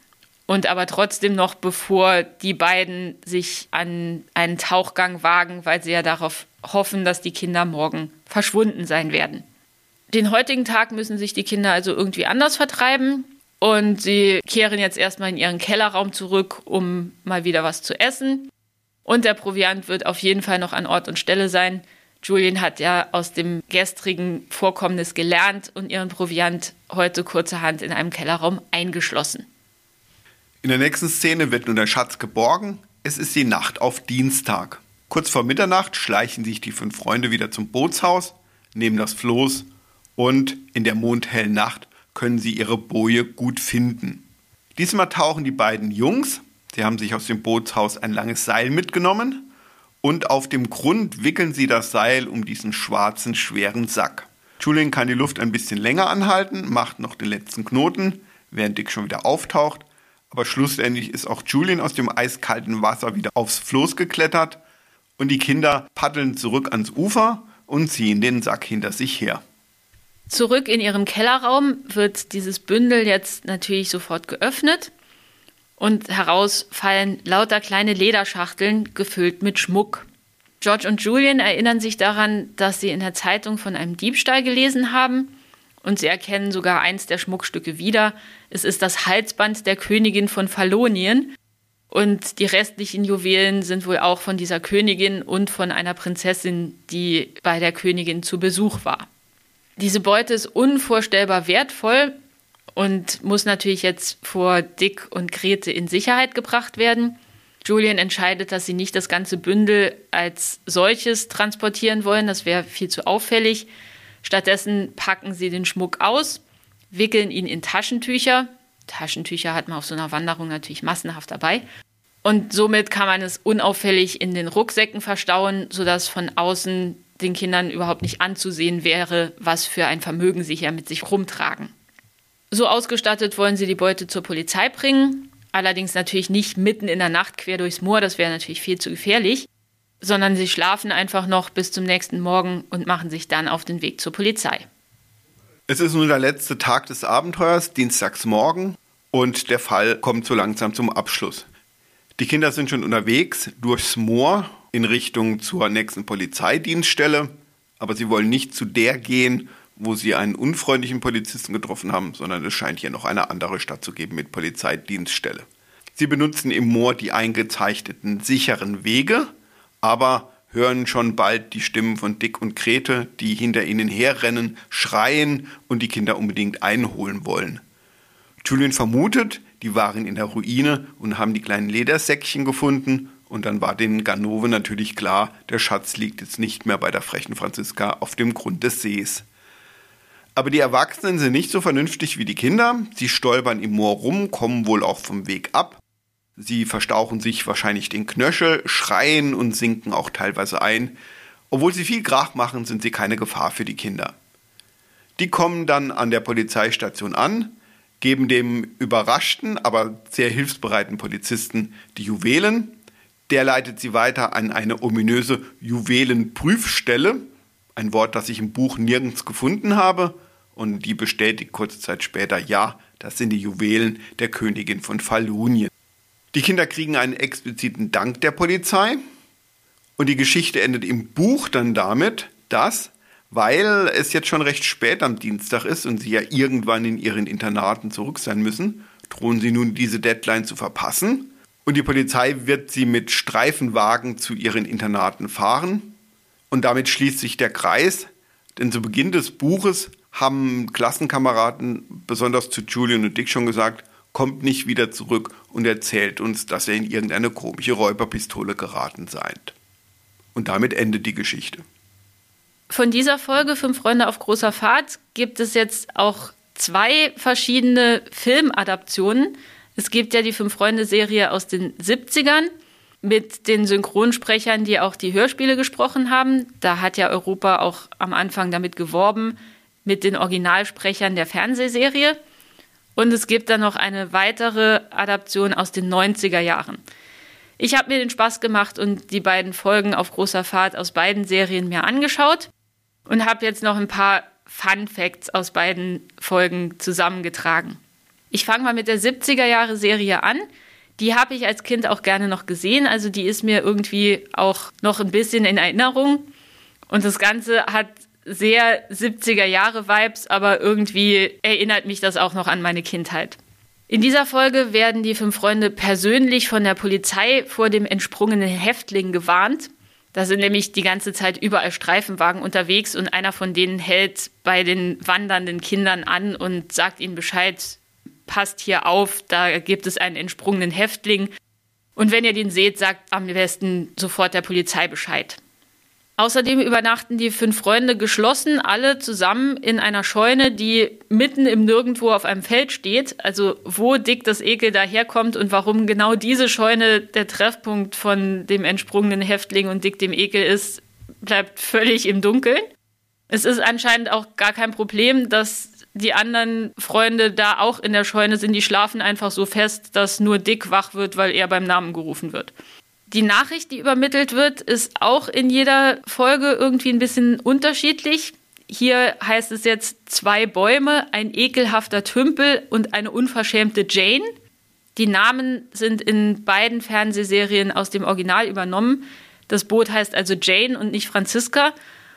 und aber trotzdem noch bevor die beiden sich an einen Tauchgang wagen, weil sie ja darauf hoffen, dass die Kinder morgen verschwunden sein werden. Den heutigen Tag müssen sich die Kinder also irgendwie anders vertreiben und sie kehren jetzt erstmal in ihren Kellerraum zurück, um mal wieder was zu essen. Und der Proviant wird auf jeden Fall noch an Ort und Stelle sein. Julian hat ja aus dem gestrigen Vorkommnis gelernt und ihren Proviant heute kurzerhand in einem Kellerraum eingeschlossen. In der nächsten Szene wird nun der Schatz geborgen. Es ist die Nacht auf Dienstag. Kurz vor Mitternacht schleichen sich die 5 Freunde wieder zum Bootshaus, nehmen das Floß und in der mondhellen Nacht können sie ihre Boje gut finden. Diesmal tauchen die beiden Jungs, sie haben sich aus dem Bootshaus ein langes Seil mitgenommen und auf dem Grund wickeln sie das Seil um diesen schwarzen, schweren Sack. Julian kann die Luft ein bisschen länger anhalten, macht noch den letzten Knoten, während Dick schon wieder auftaucht, aber schlussendlich ist auch Julian aus dem eiskalten Wasser wieder aufs Floß geklettert und die Kinder paddeln zurück ans Ufer und ziehen den Sack hinter sich her. Zurück in ihrem Kellerraum wird dieses Bündel jetzt natürlich sofort geöffnet und heraus fallen lauter kleine Lederschachteln gefüllt mit Schmuck. George und Julian erinnern sich daran, dass sie in der Zeitung von einem Diebstahl gelesen haben und sie erkennen sogar eins der Schmuckstücke wieder. Es ist das Halsband der Königin von Fallonien. Und die restlichen Juwelen sind wohl auch von dieser Königin und von einer Prinzessin, die bei der Königin zu Besuch war. Diese Beute ist unvorstellbar wertvoll und muss natürlich jetzt vor Dick und Grete in Sicherheit gebracht werden. Julian entscheidet, dass sie nicht das ganze Bündel als solches transportieren wollen. Das wäre viel zu auffällig. Stattdessen packen sie den Schmuck aus, wickeln ihn in Taschentücher. Taschentücher hat man auf so einer Wanderung natürlich massenhaft dabei. Und somit kann man es unauffällig in den Rucksäcken verstauen, sodass von außen den Kindern überhaupt nicht anzusehen wäre, was für ein Vermögen sie hier mit sich rumtragen. So ausgestattet wollen sie die Beute zur Polizei bringen, allerdings natürlich nicht mitten in der Nacht quer durchs Moor, das wäre natürlich viel zu gefährlich, sondern sie schlafen einfach noch bis zum nächsten Morgen und machen sich dann auf den Weg zur Polizei. Es ist nun der letzte Tag des Abenteuers, Dienstagsmorgen, und der Fall kommt so langsam zum Abschluss. Die Kinder sind schon unterwegs durchs Moor in Richtung zur nächsten Polizeidienststelle, aber sie wollen nicht zu der gehen, wo sie einen unfreundlichen Polizisten getroffen haben, sondern es scheint hier noch eine andere Stadt zu geben mit Polizeidienststelle. Sie benutzen im Moor die eingezeichneten sicheren Wege, aber hören schon bald die Stimmen von Dick und Grete, die hinter ihnen herrennen, schreien und die Kinder unbedingt einholen wollen. Julian vermutet, die waren in der Ruine und haben die kleinen Ledersäckchen gefunden und dann war den Ganove natürlich klar, der Schatz liegt jetzt nicht mehr bei der frechen Franziska auf dem Grund des Sees. Aber die Erwachsenen sind nicht so vernünftig wie die Kinder, sie stolpern im Moor rum, kommen wohl auch vom Weg ab. Sie verstauchen sich wahrscheinlich den Knöchel, schreien und sinken auch teilweise ein. Obwohl sie viel Krach machen, sind sie keine Gefahr für die Kinder. Die kommen dann an der Polizeistation an, geben dem überraschten, aber sehr hilfsbereiten Polizisten die Juwelen. Der leitet sie weiter an eine ominöse Juwelenprüfstelle, ein Wort, das ich im Buch nirgends gefunden habe, und die bestätigt kurze Zeit später, ja, das sind die Juwelen der Königin von Fallonien. Die Kinder kriegen einen expliziten Dank der Polizei und die Geschichte endet im Buch dann damit, dass, weil es jetzt schon recht spät am Dienstag ist und sie ja irgendwann in ihren Internaten zurück sein müssen, drohen sie nun diese Deadline zu verpassen und die Polizei wird sie mit Streifenwagen zu ihren Internaten fahren und damit schließt sich der Kreis, denn zu Beginn des Buches haben Klassenkameraden, besonders zu Julian und Dick schon gesagt, kommt nicht wieder zurück und erzählt uns, dass er in irgendeine komische Räuberpistole geraten seid. Und damit endet die Geschichte. Von dieser Folge 5 Freunde auf großer Fahrt gibt es jetzt auch 2 verschiedene Filmadaptionen. Es gibt ja die 5-Freunde-Serie aus den 70ern mit den Synchronsprechern, die auch die Hörspiele gesprochen haben. Da hat ja Europa auch am Anfang damit geworben, mit den Originalsprechern der Fernsehserie. Und es gibt dann noch eine weitere Adaption aus den 90er Jahren. Ich habe mir den Spaß gemacht und die beiden Folgen auf großer Fahrt aus beiden Serien mir angeschaut und habe jetzt noch ein paar Fun Facts aus beiden Folgen zusammengetragen. Ich fange mal mit der 70er-Jahre-Serie an. Die habe ich als Kind auch gerne noch gesehen, also die ist mir irgendwie auch noch ein bisschen in Erinnerung. Und das Ganze hat sehr 70er-Jahre-Vibes, aber irgendwie erinnert mich das auch noch an meine Kindheit. In dieser Folge werden die 5 Freunde persönlich von der Polizei vor dem entsprungenen Häftling gewarnt. Da sind nämlich die ganze Zeit überall Streifenwagen unterwegs und einer von denen hält bei den wandernden Kindern an und sagt ihnen Bescheid, passt hier auf, da gibt es einen entsprungenen Häftling. Und wenn ihr den seht, sagt am besten sofort der Polizei Bescheid. Außerdem übernachten die 5 Freunde geschlossen, alle zusammen in einer Scheune, die mitten im Nirgendwo auf einem Feld steht. Also wo Dick das Ekel daherkommt und warum genau diese Scheune der Treffpunkt von dem entsprungenen Häftling und Dick dem Ekel ist, bleibt völlig im Dunkeln. Es ist anscheinend auch gar kein Problem, dass die anderen Freunde da auch in der Scheune sind. Die schlafen einfach so fest, dass nur Dick wach wird, weil er beim Namen gerufen wird. Die Nachricht, die übermittelt wird, ist auch in jeder Folge irgendwie ein bisschen unterschiedlich. Hier heißt es jetzt 2 Bäume, ein ekelhafter Tümpel und eine unverschämte Jane. Die Namen sind in beiden Fernsehserien aus dem Original übernommen. Das Boot heißt also Jane und nicht Franziska.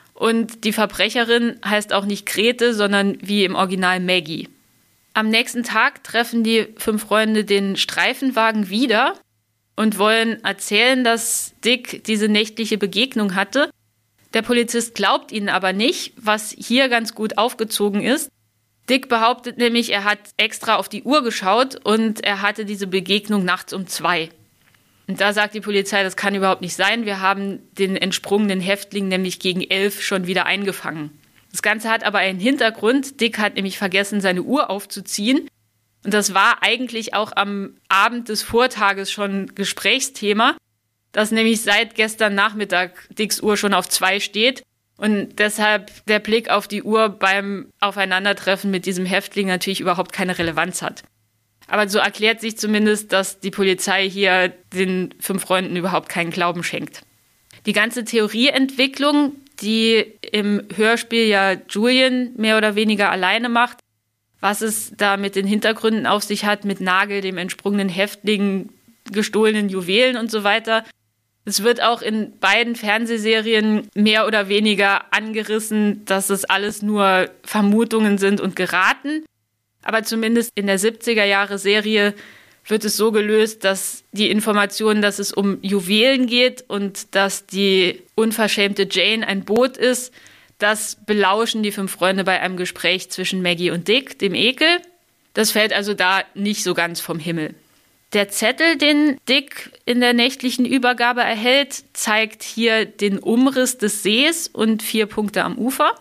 Und die Verbrecherin heißt auch nicht Grete, sondern wie im Original Maggie. Am nächsten Tag treffen die 5 Freunde den Streifenwagen wieder und wollen erzählen, dass Dick diese nächtliche Begegnung hatte. Der Polizist glaubt ihnen aber nicht, was hier ganz gut aufgezogen ist. Dick behauptet nämlich, er hat extra auf die Uhr geschaut und er hatte diese Begegnung nachts um 2. Und da sagt die Polizei, das kann überhaupt nicht sein. Wir haben den entsprungenen Häftling nämlich gegen 11 schon wieder eingefangen. Das Ganze hat aber einen Hintergrund. Dick hat nämlich vergessen, seine Uhr aufzuziehen. Und das war eigentlich auch am Abend des Vortages schon Gesprächsthema, dass nämlich seit gestern Nachmittag Dicks Uhr schon auf 2 steht und deshalb der Blick auf die Uhr beim Aufeinandertreffen mit diesem Häftling natürlich überhaupt keine Relevanz hat. Aber so erklärt sich zumindest, dass die Polizei hier den 5 Freunden überhaupt keinen Glauben schenkt. Die ganze Theorieentwicklung, die im Hörspiel ja Julian mehr oder weniger alleine macht, was es da mit den Hintergründen auf sich hat, mit Nagel, dem entsprungenen Häftling, gestohlenen Juwelen und so weiter. Es wird auch in beiden Fernsehserien mehr oder weniger angerissen, dass es alles nur Vermutungen sind und geraten. Aber zumindest in der 70er-Jahre-Serie wird es so gelöst, dass die Information, dass es um Juwelen geht und dass die unverschämte Jane ein Boot ist, das belauschen die 5 Freunde bei einem Gespräch zwischen Maggie und Dick, dem Ekel. Das fällt also da nicht so ganz vom Himmel. Der Zettel, den Dick in der nächtlichen Übergabe erhält, zeigt hier den Umriss des Sees und 4 Punkte am Ufer.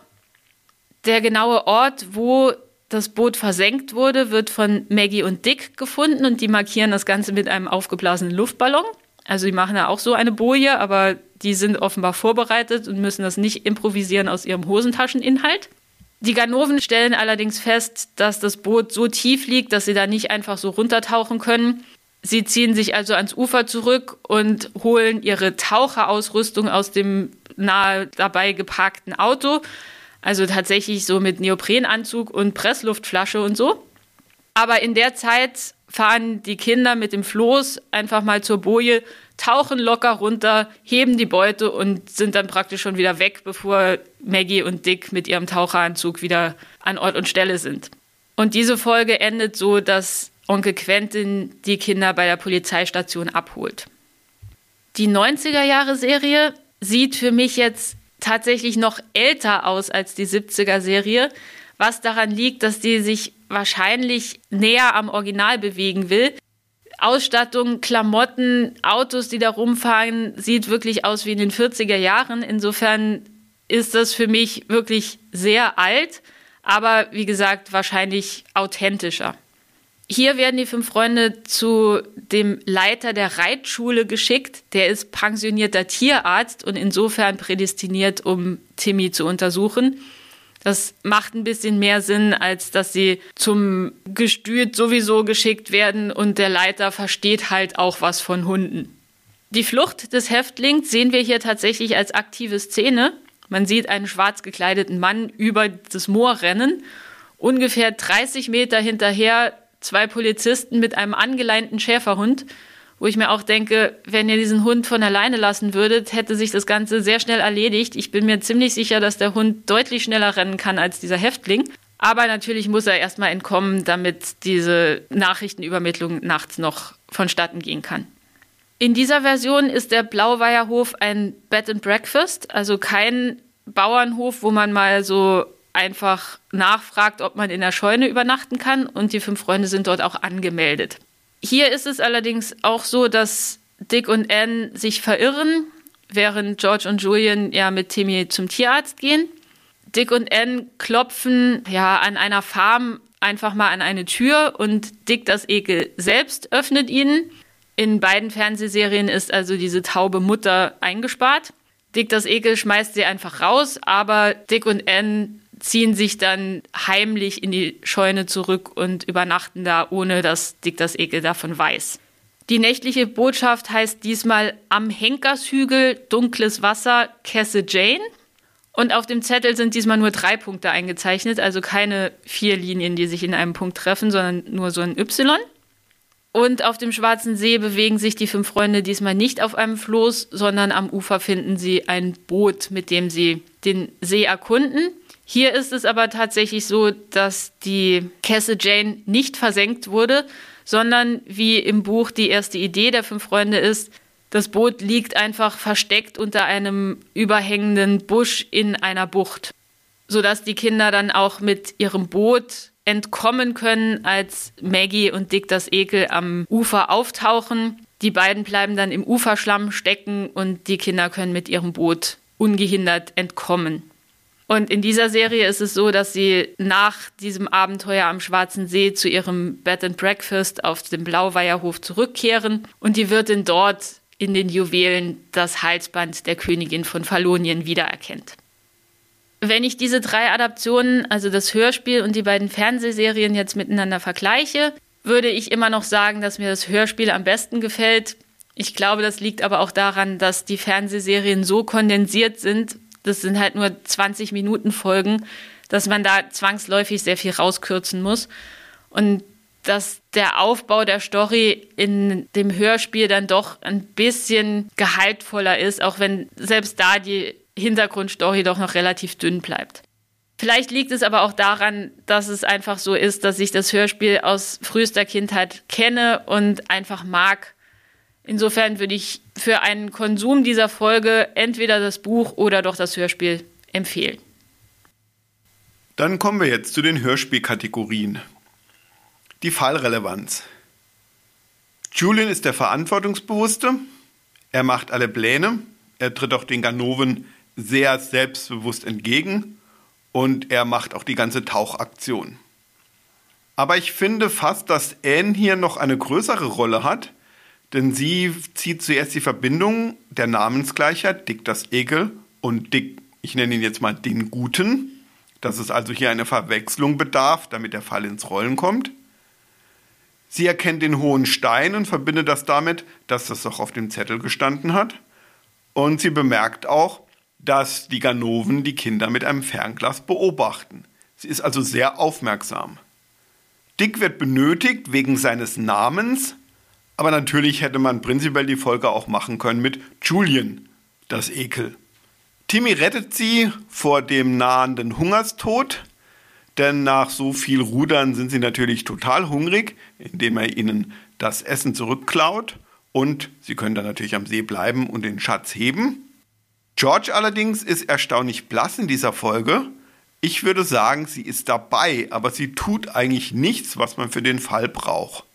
Der genaue Ort, wo das Boot versenkt wurde, wird von Maggie und Dick gefunden und die markieren das Ganze mit einem aufgeblasenen Luftballon. Also die machen ja auch so eine Boje, aber die sind offenbar vorbereitet und müssen das nicht improvisieren aus ihrem Hosentascheninhalt. Die Ganoven stellen allerdings fest, dass das Boot so tief liegt, dass sie da nicht einfach so runtertauchen können. Sie ziehen sich also ans Ufer zurück und holen ihre Taucherausrüstung aus dem nahe dabei geparkten Auto. Also tatsächlich so mit Neoprenanzug und Pressluftflasche und so. Aber in der Zeit fahren die Kinder mit dem Floß einfach mal zur Boje, tauchen locker runter, heben die Beute und sind dann praktisch schon wieder weg, bevor Maggie und Dick mit ihrem Taucheranzug wieder an Ort und Stelle sind. Und diese Folge endet so, dass Onkel Quentin die Kinder bei der Polizeistation abholt. Die 90er-Jahre-Serie sieht für mich jetzt tatsächlich noch älter aus als die 70er-Serie, was daran liegt, dass die sich wahrscheinlich näher am Original bewegen will. Ausstattung, Klamotten, Autos, die da rumfahren, sieht wirklich aus wie in den 40er Jahren. Insofern ist das für mich wirklich sehr alt, aber wie gesagt, wahrscheinlich authentischer. Hier werden die 5 Freunde zu dem Leiter der Reitschule geschickt. Der ist pensionierter Tierarzt und insofern prädestiniert, um Timmy zu untersuchen. Das macht ein bisschen mehr Sinn, als dass sie zum Gestüt sowieso geschickt werden und der Leiter versteht halt auch was von Hunden. Die Flucht des Häftlings sehen wir hier tatsächlich als aktive Szene. Man sieht einen schwarz gekleideten Mann über das Moor rennen. Ungefähr 30 Meter hinterher 2 Polizisten mit einem angeleinten Schäferhund, wo ich mir auch denke, wenn ihr diesen Hund von alleine lassen würdet, hätte sich das Ganze sehr schnell erledigt. Ich bin mir ziemlich sicher, dass der Hund deutlich schneller rennen kann als dieser Häftling. Aber natürlich muss er erstmal entkommen, damit diese Nachrichtenübermittlung nachts noch vonstatten gehen kann. In dieser Version ist der Blauweierhof ein Bed and Breakfast, also kein Bauernhof, wo man mal so einfach nachfragt, ob man in der Scheune übernachten kann, und die 5 Freunde sind dort auch angemeldet. Hier ist es allerdings auch so, dass Dick und Anne sich verirren, während George und Julian ja mit Timmy zum Tierarzt gehen. Dick und Anne klopfen ja an einer Farm einfach mal an eine Tür und Dick das Ekel selbst öffnet ihnen. In beiden Fernsehserien ist also diese taube Mutter eingespart. Dick das Ekel schmeißt sie einfach raus, aber Dick und Anne ziehen sich dann heimlich in die Scheune zurück und übernachten da, ohne dass Dick das Ekel davon weiß. Die nächtliche Botschaft heißt diesmal am Henkershügel, dunkles Wasser, Kesse Jane. Und auf dem Zettel sind diesmal nur 3 Punkte eingezeichnet, also keine 4 Linien, die sich in einem Punkt treffen, sondern nur so ein Y. Und auf dem Schwarzen See bewegen sich die 5 Freunde diesmal nicht auf einem Floß, sondern am Ufer finden sie ein Boot, mit dem sie den See erkunden. Hier ist es aber tatsächlich so, dass die Kesse Jane nicht versenkt wurde, sondern wie im Buch die erste Idee der 5 Freunde ist, das Boot liegt einfach versteckt unter einem überhängenden Busch in einer Bucht, sodass die Kinder dann auch mit ihrem Boot entkommen können, als Maggie und Dick das Ekel am Ufer auftauchen. Die beiden bleiben dann im Uferschlamm stecken und die Kinder können mit ihrem Boot ungehindert entkommen. Und in dieser Serie ist es so, dass sie nach diesem Abenteuer am Schwarzen See zu ihrem Bed and Breakfast auf dem Blauweierhof zurückkehren und die Wirtin dort in den Juwelen das Halsband der Königin von Fallonien wiedererkennt. Wenn ich diese 3 Adaptionen, also das Hörspiel und die beiden Fernsehserien jetzt miteinander vergleiche, würde ich immer noch sagen, dass mir das Hörspiel am besten gefällt. Ich glaube, das liegt aber auch daran, dass die Fernsehserien so kondensiert sind, das sind halt nur 20-Minuten-Folgen, dass man da zwangsläufig sehr viel rauskürzen muss. Und dass der Aufbau der Story in dem Hörspiel dann doch ein bisschen gehaltvoller ist, auch wenn selbst da die Hintergrundstory doch noch relativ dünn bleibt. Vielleicht liegt es aber auch daran, dass es einfach so ist, dass ich das Hörspiel aus frühester Kindheit kenne und einfach mag. Insofern würde ich für einen Konsum dieser Folge entweder das Buch oder doch das Hörspiel empfehlen. Dann kommen wir jetzt zu den Hörspielkategorien. Die Fallrelevanz. Julian ist der Verantwortungsbewusste. Er macht alle Pläne. Er tritt auch den Ganoven sehr selbstbewusst entgegen. Und er macht auch die ganze Tauchaktion. Aber ich finde fast, dass Anne hier noch eine größere Rolle hat, denn sie zieht zuerst die Verbindung der Namensgleichheit, Dick das Ekel und Dick, ich nenne ihn jetzt mal den Guten, dass es also hier eine Verwechslung bedarf, damit der Fall ins Rollen kommt. Sie erkennt den hohen Stein und verbindet das damit, dass das doch auf dem Zettel gestanden hat. Und sie bemerkt auch, dass die Ganoven die Kinder mit einem Fernglas beobachten. Sie ist also sehr aufmerksam. Dick wird benötigt wegen seines Namens, aber natürlich hätte man prinzipiell die Folge auch machen können mit Julian, das Ekel. Timmy rettet sie vor dem nahenden Hungerstod, denn nach so viel Rudern sind sie natürlich total hungrig, indem er ihnen das Essen zurückklaut und sie können dann natürlich am See bleiben und den Schatz heben. George allerdings ist erstaunlich blass in dieser Folge. Ich würde sagen, sie ist dabei, aber sie tut eigentlich nichts, was man für den Fall braucht.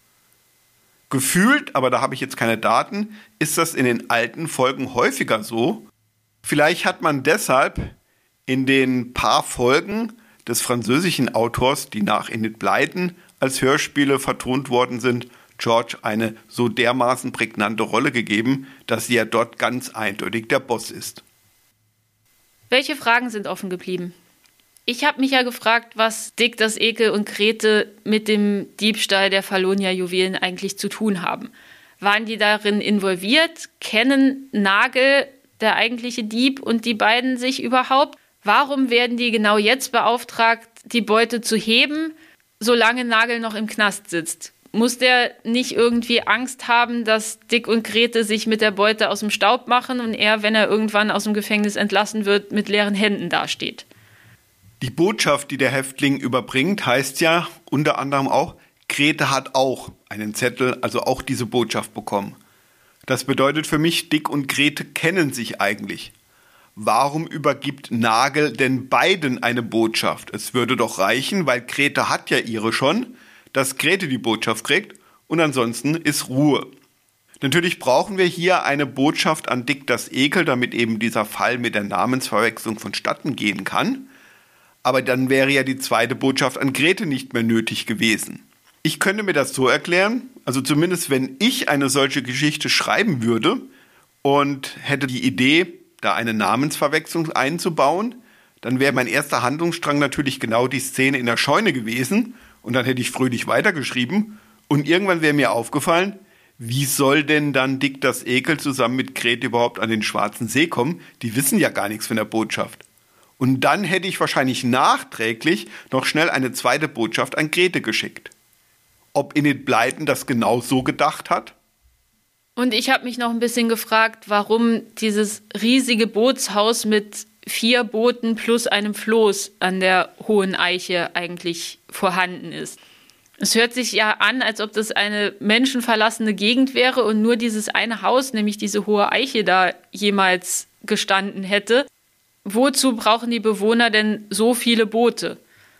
Gefühlt, aber da habe ich jetzt keine Daten, ist das in den alten Folgen häufiger so. Vielleicht hat man deshalb in den paar Folgen des französischen Autors, die nach Enid Blyton als Hörspiele vertont worden sind, George eine so dermaßen prägnante Rolle gegeben, dass sie ja dort ganz eindeutig der Boss ist. Welche Fragen sind offen geblieben? Ich habe mich ja gefragt, was Dick das Ekel und Grete mit dem Diebstahl der Fallonia-Juwelen eigentlich zu tun haben. Waren die darin involviert? Kennen Nagel, der eigentliche Dieb, und die beiden sich überhaupt? Warum werden die genau jetzt beauftragt, die Beute zu heben, solange Nagel noch im Knast sitzt? Muss der nicht irgendwie Angst haben, dass Dick und Grete sich mit der Beute aus dem Staub machen und er, wenn er irgendwann aus dem Gefängnis entlassen wird, mit leeren Händen dasteht? Die Botschaft, die der Häftling überbringt, heißt ja unter anderem auch, Grete hat auch einen Zettel, also auch diese Botschaft bekommen. Das bedeutet für mich, Dick und Grete kennen sich eigentlich. Warum übergibt Nagel denn beiden eine Botschaft? Es würde doch reichen, weil Grete hat ja ihre schon, dass Grete die Botschaft kriegt und ansonsten ist Ruhe. Natürlich brauchen wir hier eine Botschaft an Dick das Ekel, damit eben dieser Fall mit der Namensverwechslung vonstatten gehen kann. Aber dann wäre ja die zweite Botschaft an Grete nicht mehr nötig gewesen. Ich könnte mir das so erklären, also zumindest wenn ich eine solche Geschichte schreiben würde und hätte die Idee, da eine Namensverwechslung einzubauen, dann wäre mein erster Handlungsstrang natürlich genau die Szene in der Scheune gewesen und dann hätte ich fröhlich weitergeschrieben und irgendwann wäre mir aufgefallen, wie soll denn dann Dick das Ekel zusammen mit Grete überhaupt an den Schwarzen See kommen? Die wissen ja gar nichts von der Botschaft. Und dann hätte ich wahrscheinlich nachträglich noch schnell eine zweite Botschaft an Grete geschickt. Ob Enid Blyton das genau so gedacht hat? Und ich habe mich noch ein bisschen gefragt, warum dieses riesige Bootshaus mit 4 Booten plus einem Floß an der Hohen Eiche eigentlich vorhanden ist. Es hört sich ja an, als ob das eine menschenverlassene Gegend wäre und nur dieses eine Haus, nämlich diese Hohe Eiche, da jemals gestanden hätte. Wozu brauchen die Bewohner denn so viele Boote?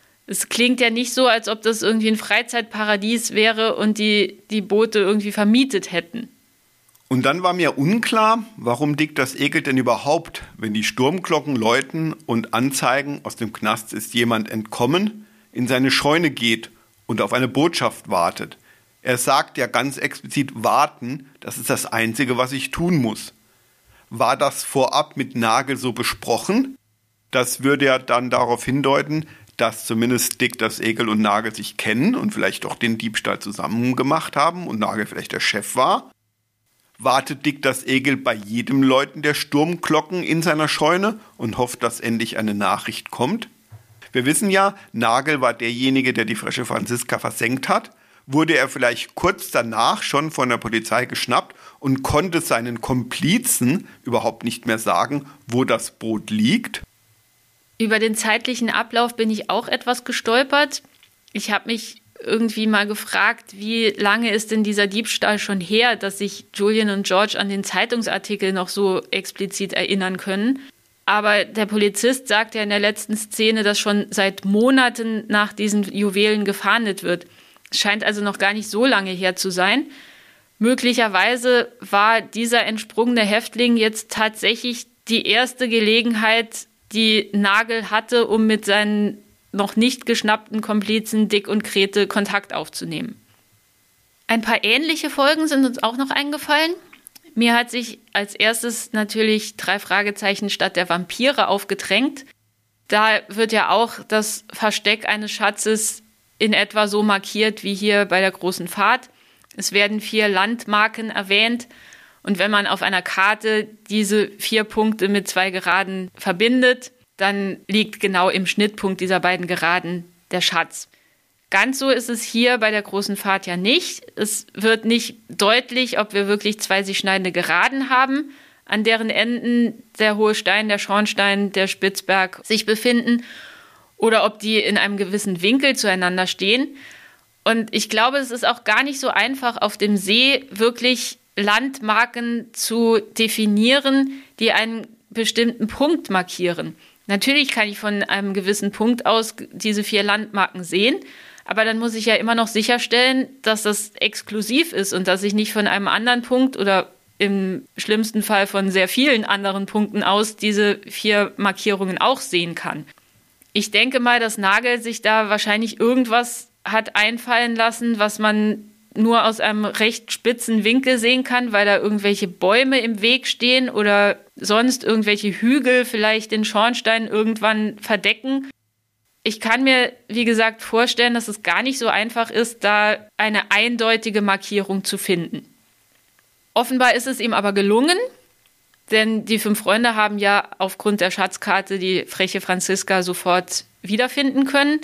Es klingt ja nicht so, als ob das irgendwie ein Freizeitparadies wäre und die Boote irgendwie vermietet hätten. Und dann war mir unklar, warum Dick das Ekel denn überhaupt, wenn die Sturmglocken läuten und anzeigen, aus dem Knast ist jemand entkommen, in seine Scheune geht und auf eine Botschaft wartet. Er sagt ja ganz explizit warten, das ist das Einzige, was ich tun muss. War das vorab mit Nagel so besprochen? Das würde ja dann darauf hindeuten, dass zumindest Dick das Ekel und Nagel sich kennen und vielleicht doch den Diebstahl zusammen gemacht haben und Nagel vielleicht der Chef war. Wartet Dick das Ekel bei jedem Läuten der Sturmglocken in seiner Scheune und hofft, dass endlich eine Nachricht kommt? Wir wissen ja, Nagel war derjenige, der die Freche Franziska versenkt hat. Wurde er vielleicht kurz danach schon von der Polizei geschnappt und konnte seinen Komplizen überhaupt nicht mehr sagen, wo das Boot liegt? Über den zeitlichen Ablauf bin ich auch etwas gestolpert. Ich habe mich irgendwie mal gefragt, wie lange ist denn dieser Diebstahl schon her, dass sich Julian und George an den Zeitungsartikel noch so explizit erinnern können. Aber der Polizist sagt ja in der letzten Szene, dass schon seit Monaten nach diesen Juwelen gefahndet wird. Es scheint also noch gar nicht so lange her zu sein. Möglicherweise war dieser entsprungene Häftling jetzt tatsächlich die erste Gelegenheit, die Nagel hatte, um mit seinen noch nicht geschnappten Komplizen Dick und Grete Kontakt aufzunehmen. Ein paar ähnliche Folgen sind uns auch noch eingefallen. Mir hat sich als erstes natürlich 3 Fragezeichen statt der Vampire aufgedrängt. Da wird ja auch das Versteck eines Schatzes in etwa so markiert wie hier bei der großen Fahrt. Es werden 4 Landmarken erwähnt und wenn man auf einer Karte diese 4 Punkte mit 2 Geraden verbindet, dann liegt genau im Schnittpunkt dieser beiden Geraden der Schatz. Ganz so ist es hier bei der großen Fahrt ja nicht. Es wird nicht deutlich, ob wir wirklich 2 sich schneidende Geraden haben, an deren Enden der hohe Stein, der Schornstein, der Spitzberg sich befinden, oder ob die in einem gewissen Winkel zueinander stehen. Und ich glaube, es ist auch gar nicht so einfach, auf dem See wirklich Landmarken zu definieren, die einen bestimmten Punkt markieren. Natürlich kann ich von einem gewissen Punkt aus diese 4 Landmarken sehen, aber dann muss ich ja immer noch sicherstellen, dass das exklusiv ist und dass ich nicht von einem anderen Punkt oder im schlimmsten Fall von sehr vielen anderen Punkten aus diese 4 Markierungen auch sehen kann. Ich denke mal, dass Nagel sich da wahrscheinlich irgendwas hat einfallen lassen, was man nur aus einem recht spitzen Winkel sehen kann, weil da irgendwelche Bäume im Weg stehen oder sonst irgendwelche Hügel vielleicht den Schornstein irgendwann verdecken. Ich kann mir, wie gesagt, vorstellen, dass es gar nicht so einfach ist, da eine eindeutige Markierung zu finden. Offenbar ist es ihm aber gelungen, denn die 5 Freunde haben ja aufgrund der Schatzkarte die freche Franziska sofort wiederfinden können.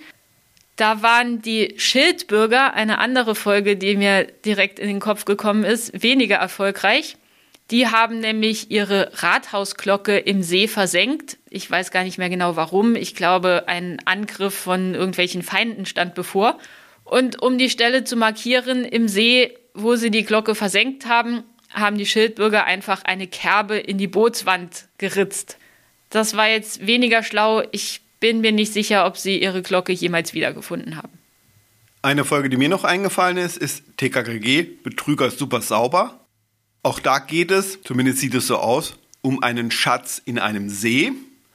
Da waren die Schildbürger, eine andere Folge, die mir direkt in den Kopf gekommen ist, weniger erfolgreich. Die haben nämlich ihre Rathausglocke im See versenkt. Ich weiß gar nicht mehr genau warum. Ich glaube, ein Angriff von irgendwelchen Feinden stand bevor. Und um die Stelle zu markieren im See, wo sie die Glocke versenkt haben, haben die Schildbürger einfach eine Kerbe in die Bootswand geritzt. Das war jetzt weniger schlau. Ich bin mir nicht sicher, ob sie ihre Glocke jemals wiedergefunden haben. Eine Folge, die mir noch eingefallen ist TKKG, Betrüger super sauber. Auch da geht es, zumindest sieht es so aus, um einen Schatz in einem See.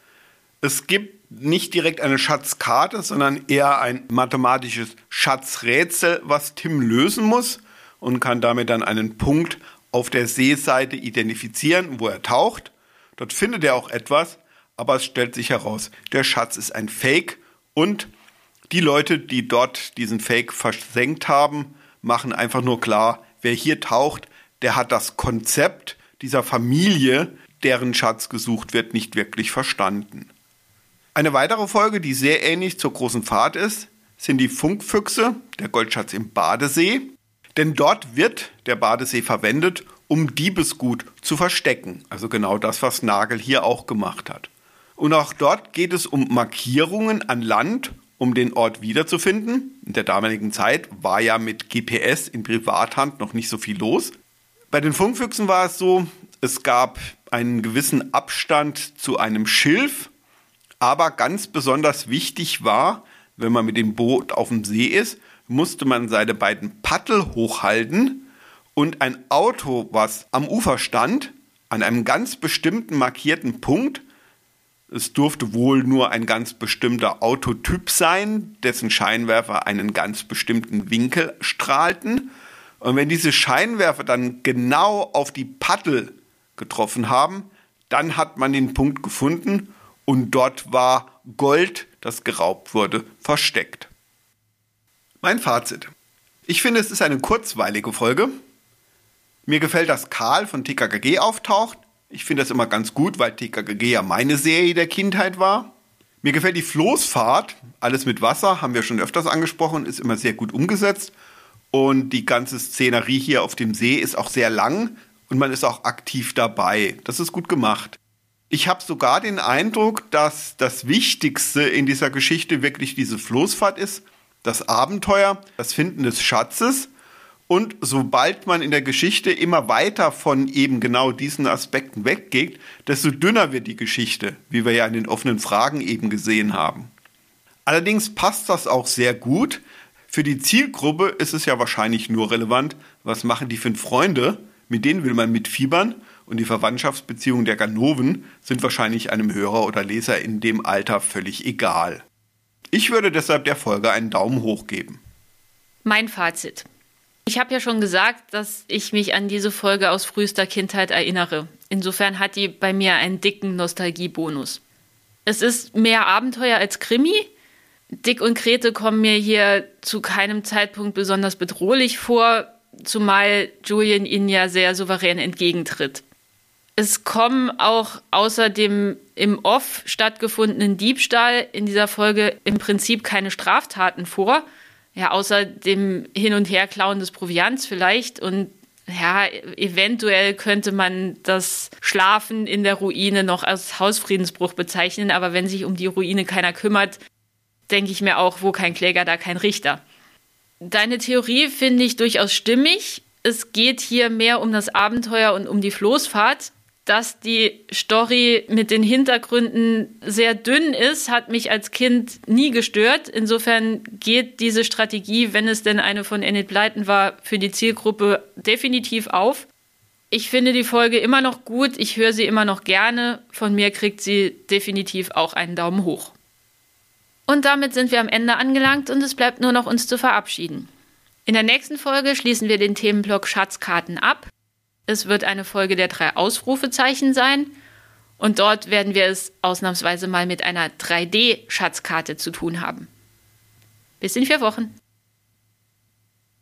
Es gibt nicht direkt eine Schatzkarte, sondern eher ein mathematisches Schatzrätsel, was Tim lösen muss und kann damit dann einen Punkt auf der Seeseite identifizieren, wo er taucht. Dort findet er auch etwas, aber es stellt sich heraus, der Schatz ist ein Fake und die Leute, die dort diesen Fake versenkt haben, machen einfach nur klar, wer hier taucht, der hat das Konzept dieser Familie, deren Schatz gesucht wird, nicht wirklich verstanden. Eine weitere Folge, die sehr ähnlich zur großen Fahrt ist, sind die Funkfüchse, der Goldschatz im Badesee. Denn dort wird der Badesee verwendet, um Diebesgut zu verstecken. Also genau das, was Nagel hier auch gemacht hat. Und auch dort geht es um Markierungen an Land, um den Ort wiederzufinden. In der damaligen Zeit war ja mit GPS in Privathand noch nicht so viel los. Bei den Funkfüchsen war es so, es gab einen gewissen Abstand zu einem Schilf, aber ganz besonders wichtig war, wenn man mit dem Boot auf dem See ist, musste man seine beiden Paddel hochhalten und ein Auto, was am Ufer stand, an einem ganz bestimmten markierten Punkt, es durfte wohl nur ein ganz bestimmter Autotyp sein, dessen Scheinwerfer einen ganz bestimmten Winkel strahlten. Und wenn diese Scheinwerfer dann genau auf die Paddel getroffen haben, dann hat man den Punkt gefunden und dort war Gold, das geraubt wurde, versteckt. Mein Fazit. Ich finde, es ist eine kurzweilige Folge. Mir gefällt, dass Karl von TKKG auftaucht. Ich finde das immer ganz gut, weil TKKG ja meine Serie der Kindheit war. Mir gefällt die Floßfahrt, alles mit Wasser, haben wir schon öfters angesprochen, ist immer sehr gut umgesetzt. Und die ganze Szenerie hier auf dem See ist auch sehr lang und man ist auch aktiv dabei. Das ist gut gemacht. Ich habe sogar den Eindruck, dass das Wichtigste in dieser Geschichte wirklich diese Floßfahrt ist, das Abenteuer, das Finden des Schatzes. Und sobald man in der Geschichte immer weiter von eben genau diesen Aspekten weggeht, desto dünner wird die Geschichte, wie wir ja in den offenen Fragen eben gesehen haben. Allerdings passt das auch sehr gut. Für die Zielgruppe ist es ja wahrscheinlich nur relevant, was machen die 5 Freunde, mit denen will man mitfiebern. Und die Verwandtschaftsbeziehungen der Ganoven sind wahrscheinlich einem Hörer oder Leser in dem Alter völlig egal. Ich würde deshalb der Folge einen Daumen hoch geben. Mein Fazit. Ich habe ja schon gesagt, dass ich mich an diese Folge aus frühester Kindheit erinnere. Insofern hat die bei mir einen dicken Nostalgiebonus. Es ist mehr Abenteuer als Krimi. Dick und Grete kommen mir hier zu keinem Zeitpunkt besonders bedrohlich vor, zumal Julian ihnen ja sehr souverän entgegentritt. Es kommen auch außer dem im Off stattgefundenen Diebstahl in dieser Folge im Prinzip keine Straftaten vor. Ja, außer dem Hin- und Herklauen des Proviants vielleicht. Und ja, eventuell könnte man das Schlafen in der Ruine noch als Hausfriedensbruch bezeichnen. Aber wenn sich um die Ruine keiner kümmert, denke ich mir auch, wo kein Kläger, da kein Richter. Deine Theorie finde ich durchaus stimmig. Es geht hier mehr um das Abenteuer und um die Floßfahrt. Dass die Story mit den Hintergründen sehr dünn ist, hat mich als Kind nie gestört. Insofern geht diese Strategie, wenn es denn eine von Enid Blyton war, für die Zielgruppe definitiv auf. Ich finde die Folge immer noch gut, ich höre sie immer noch gerne. Von mir kriegt sie definitiv auch einen Daumen hoch. Und damit sind wir am Ende angelangt und es bleibt nur noch uns zu verabschieden. In der nächsten Folge schließen wir den Themenblock Schatzkarten ab. Es wird eine Folge der 3 Ausrufezeichen sein und dort werden wir es ausnahmsweise mal mit einer 3D-Schatzkarte zu tun haben. Bis in 4 Wochen.